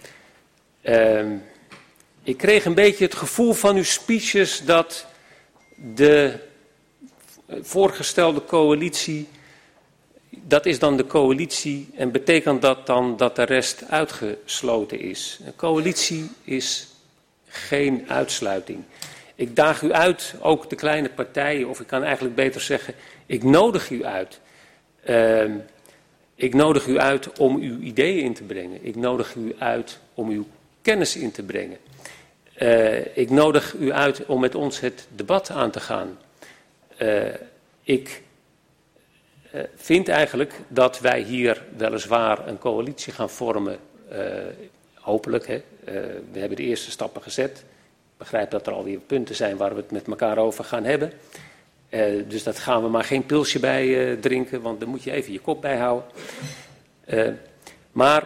Um, ik kreeg een beetje het gevoel van uw speeches dat de voorgestelde coalitie, dat is dan de coalitie en betekent dat dan dat de rest uitgesloten is. Een coalitie is geen uitsluiting. Ik daag u uit, ook de kleine partijen, of ik kan eigenlijk beter zeggen, ik nodig u uit. Uh, ik nodig u uit om uw ideeën in te brengen. Ik nodig u uit om uw kennis in te brengen. Uh, ik nodig u uit om met ons het debat aan te gaan. Uh, ik uh, vind eigenlijk dat wij hier weliswaar een coalitie gaan vormen. Uh, hopelijk, hè. Uh, we hebben de eerste stappen gezet. Ik begrijp dat er alweer punten zijn waar we het met elkaar over gaan hebben. Uh, dus dat gaan we maar geen pilsje bij uh, drinken, want dan moet je even je kop bijhouden. Uh, maar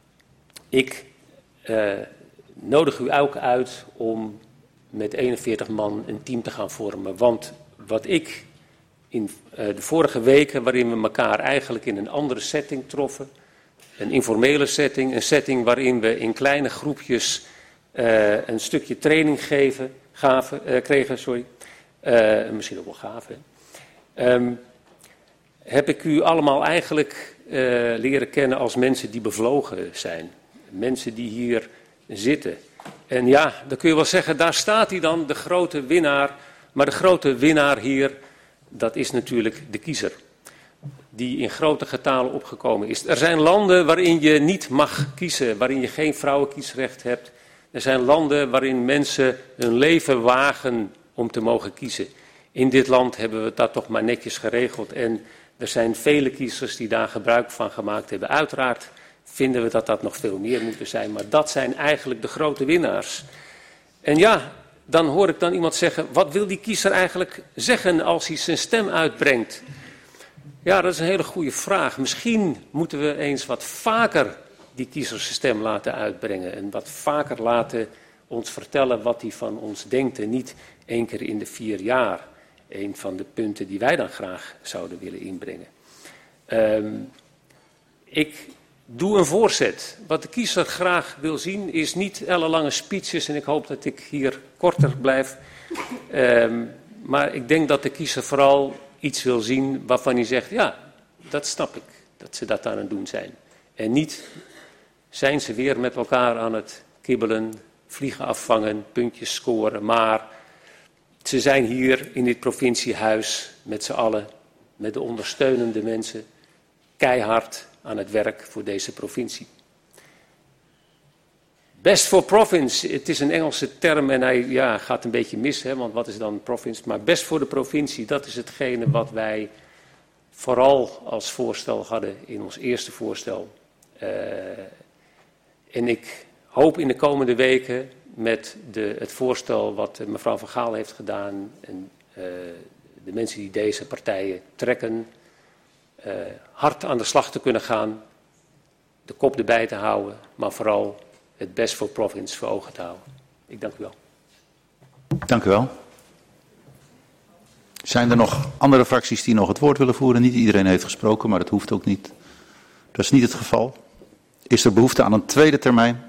ik uh, nodig u ook uit om met eenenveertig man een team te gaan vormen. Want wat ik in uh, de vorige weken, waarin we elkaar eigenlijk in een andere setting troffen, een informele setting, een setting waarin we in kleine groepjes uh, een stukje training geven, gaven, uh, kregen, sorry, uh, misschien ook wel gaven, um, heb ik u allemaal eigenlijk uh, leren kennen als mensen die bevlogen zijn. Mensen die hier zitten. En ja, dan kun je wel zeggen, daar staat hij dan, de grote winnaar. Maar de grote winnaar hier, dat is natuurlijk de kiezer. Die in grote getalen opgekomen is. Er zijn landen waarin je niet mag kiezen, waarin je geen vrouwenkiesrecht hebt. Er zijn landen waarin mensen hun leven wagen om te mogen kiezen. In dit land hebben we dat toch maar netjes geregeld. En er zijn vele kiezers die daar gebruik van gemaakt hebben. Uiteraard vinden we dat dat nog veel meer moeten zijn. Maar dat zijn eigenlijk de grote winnaars. En ja, dan hoor ik dan iemand zeggen, wat wil die kiezer eigenlijk zeggen als hij zijn stem uitbrengt? Ja, dat is een hele goede vraag. Misschien moeten we eens wat vaker die kiezer zijn stem laten uitbrengen. En wat vaker laten ons vertellen wat hij van ons denkt. En niet één keer in de vier jaar. Een van de punten die wij dan graag zouden willen inbrengen. Um, ik doe een voorzet. Wat de kiezer graag wil zien is niet ellenlange speeches. En ik hoop dat ik hier korter blijf. Um, maar ik denk dat de kiezer vooral iets wil zien waarvan hij zegt, ja, dat snap ik. Dat ze dat aan het doen zijn. En niet zijn ze weer met elkaar aan het kibbelen, vliegen afvangen, puntjes scoren. Maar ze zijn hier in dit provinciehuis met z'n allen, met de ondersteunende mensen, keihard aan het werk voor deze provincie. Best for province, het is een Engelse term en hij ja, gaat een beetje mis, hè, want wat is dan province? Maar best voor de provincie, dat is hetgene wat wij vooral als voorstel hadden in ons eerste voorstel. Uh, en ik hoop in de komende weken met de, het voorstel wat mevrouw Van Gaal heeft gedaan en uh, de mensen die deze partijen trekken, uh, hard aan de slag te kunnen gaan, de kop erbij te houden, maar vooral het best voor province voor ogen te houden. Ik dank u wel. Dank u wel. Zijn er nog andere fracties die nog het woord willen voeren? Niet iedereen heeft gesproken, maar dat hoeft ook niet. Dat is niet het geval. Is er behoefte aan een tweede termijn?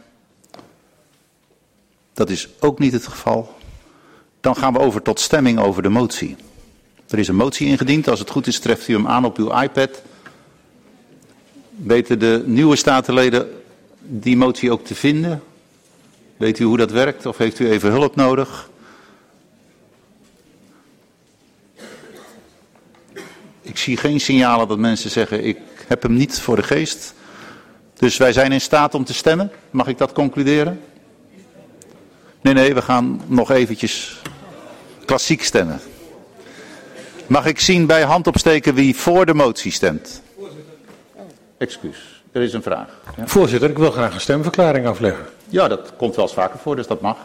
Dat is ook niet het geval. Dan gaan we over tot stemming over de motie. Er is een motie ingediend. Als het goed is, treft u hem aan op uw iPad. Weten de nieuwe statenleden die motie ook te vinden? Weet u hoe dat werkt of heeft u even hulp nodig? Ik zie geen signalen dat mensen zeggen, ik heb hem niet voor de geest. Dus wij zijn in staat om te stemmen. Mag ik dat concluderen? Nee, nee, we gaan nog eventjes klassiek stemmen. Mag ik zien bij hand opsteken wie voor de motie stemt? Excuus, er is een vraag. Ja. Voorzitter, ik wil graag een stemverklaring afleggen. Ja, dat komt wel eens vaker voor, dus dat mag.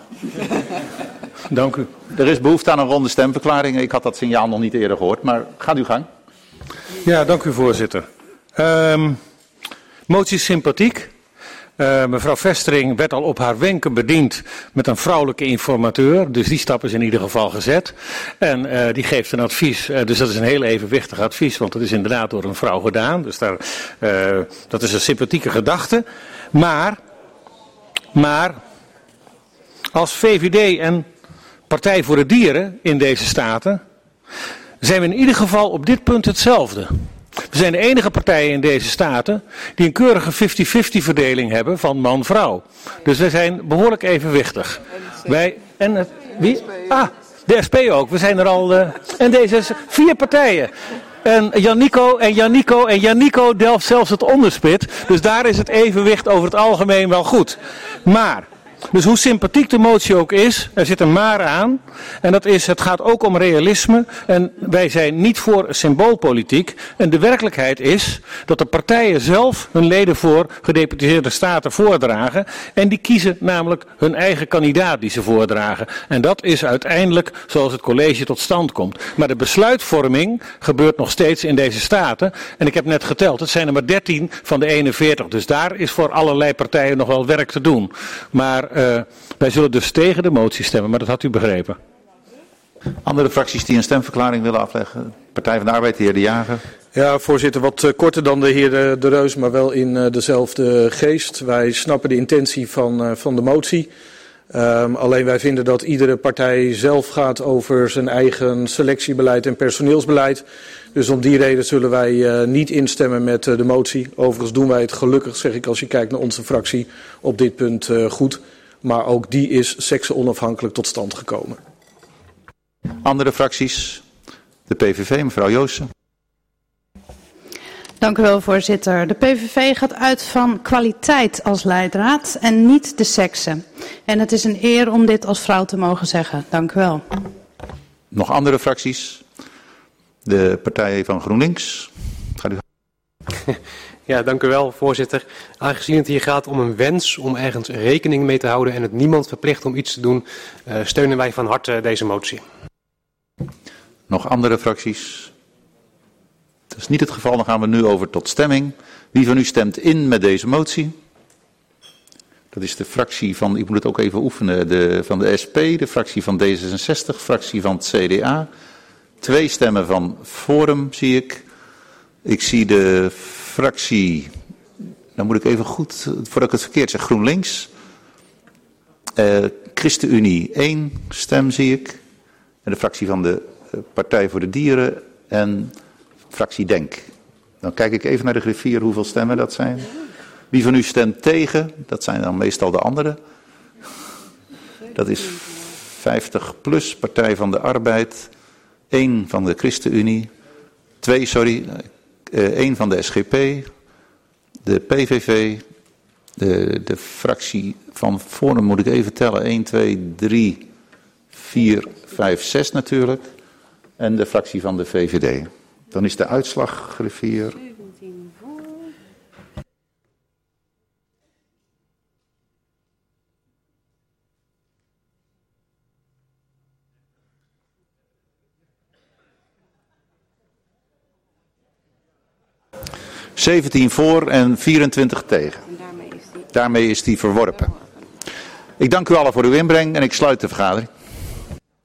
Dank u. Er is behoefte aan een ronde stemverklaring. Ik had dat signaal nog niet eerder gehoord, maar gaat uw gang. Ja, dank u voorzitter. Um, motie is sympathiek. Uh, mevrouw Vestering werd al op haar wenken bediend met een vrouwelijke informateur. Dus die stap is in ieder geval gezet. En uh, die geeft een advies. Uh, dus dat is een heel evenwichtig advies. Want het is inderdaad door een vrouw gedaan. Dus daar, uh, dat is een sympathieke gedachte. Maar, maar als V V D en Partij voor de Dieren in deze staten zijn we in ieder geval op dit punt hetzelfde. We zijn de enige partijen in deze staten die een keurige vijftig vijftig verdeling hebben van man-vrouw. Dus we zijn behoorlijk evenwichtig. Wij, en het, wie? Ah, de S P ook. We zijn er al, uh, en deze vier partijen. En Janico en Janico en Janico delft zelfs het onderspit. Dus daar is het evenwicht over het algemeen wel goed. Maar, dus hoe sympathiek de motie ook is, er zit een maar aan. En dat is, het gaat ook om realisme. En wij zijn niet voor symboolpolitiek. En de werkelijkheid is dat de partijen zelf hun leden voor gedeputeerde staten voordragen. En die kiezen namelijk hun eigen kandidaat die ze voordragen. En dat is uiteindelijk zoals het college tot stand komt. Maar de besluitvorming gebeurt nog steeds in deze staten. En ik heb net geteld, het zijn er maar dertien van de eenenveertig. Dus daar is voor allerlei partijen nog wel werk te doen. Maar Uh, wij zullen dus tegen de motie stemmen, maar dat had u begrepen. Andere fracties die een stemverklaring willen afleggen? Partij van de Arbeid, de heer De Jager. Ja, voorzitter, wat uh, korter dan de heer De, de Reus, maar wel in uh, dezelfde geest. Wij snappen de intentie van, uh, van de motie. Um, alleen wij vinden dat iedere partij zelf gaat over zijn eigen selectiebeleid en personeelsbeleid. Dus om die reden zullen wij uh, niet instemmen met uh, de motie. Overigens doen wij het gelukkig, zeg ik als je kijkt naar onze fractie, op dit punt uh, goed. Maar ook die is seksenonafhankelijk tot stand gekomen. Andere fracties? De P V V, mevrouw Joosten. Dank u wel, voorzitter. De P V V gaat uit van kwaliteit als leidraad en niet de seksen. En het is een eer om dit als vrouw te mogen zeggen. Dank u wel. Nog andere fracties? De partij van GroenLinks. Gaat u... Ja, dank u wel, voorzitter. Aangezien het hier gaat om een wens om ergens rekening mee te houden en het niemand verplicht om iets te doen, uh, steunen wij van harte deze motie. Nog andere fracties? Dat is niet het geval, dan gaan we nu over tot stemming. Wie van u stemt in met deze motie? Dat is de fractie van, ik moet het ook even oefenen, de, van de S P, de fractie van D zesenzestig, fractie van het C D A. Twee stemmen van Forum zie ik. Ik zie de fractie, dan moet ik even goed, voordat ik het verkeerd zeg, GroenLinks. Uh, ChristenUnie één stem zie ik. En de fractie van de uh, Partij voor de Dieren en fractie Denk. Dan kijk ik even naar de griffier hoeveel stemmen dat zijn. Wie van u stemt tegen? Dat zijn dan meestal de anderen. Dat is vijftig plus, Partij van de Arbeid. één van de ChristenUnie. twee, sorry. één van de S G P. De P V V. De, de fractie van Forum moet ik even tellen. één, twee, drie, vier, vijf, zes natuurlijk. En de fractie van de V V D. Dan is de uitslag, griffier. zeventien voor en vierentwintig tegen. Daarmee is die verworpen. Ik dank u allen voor uw inbreng en ik sluit de vergadering.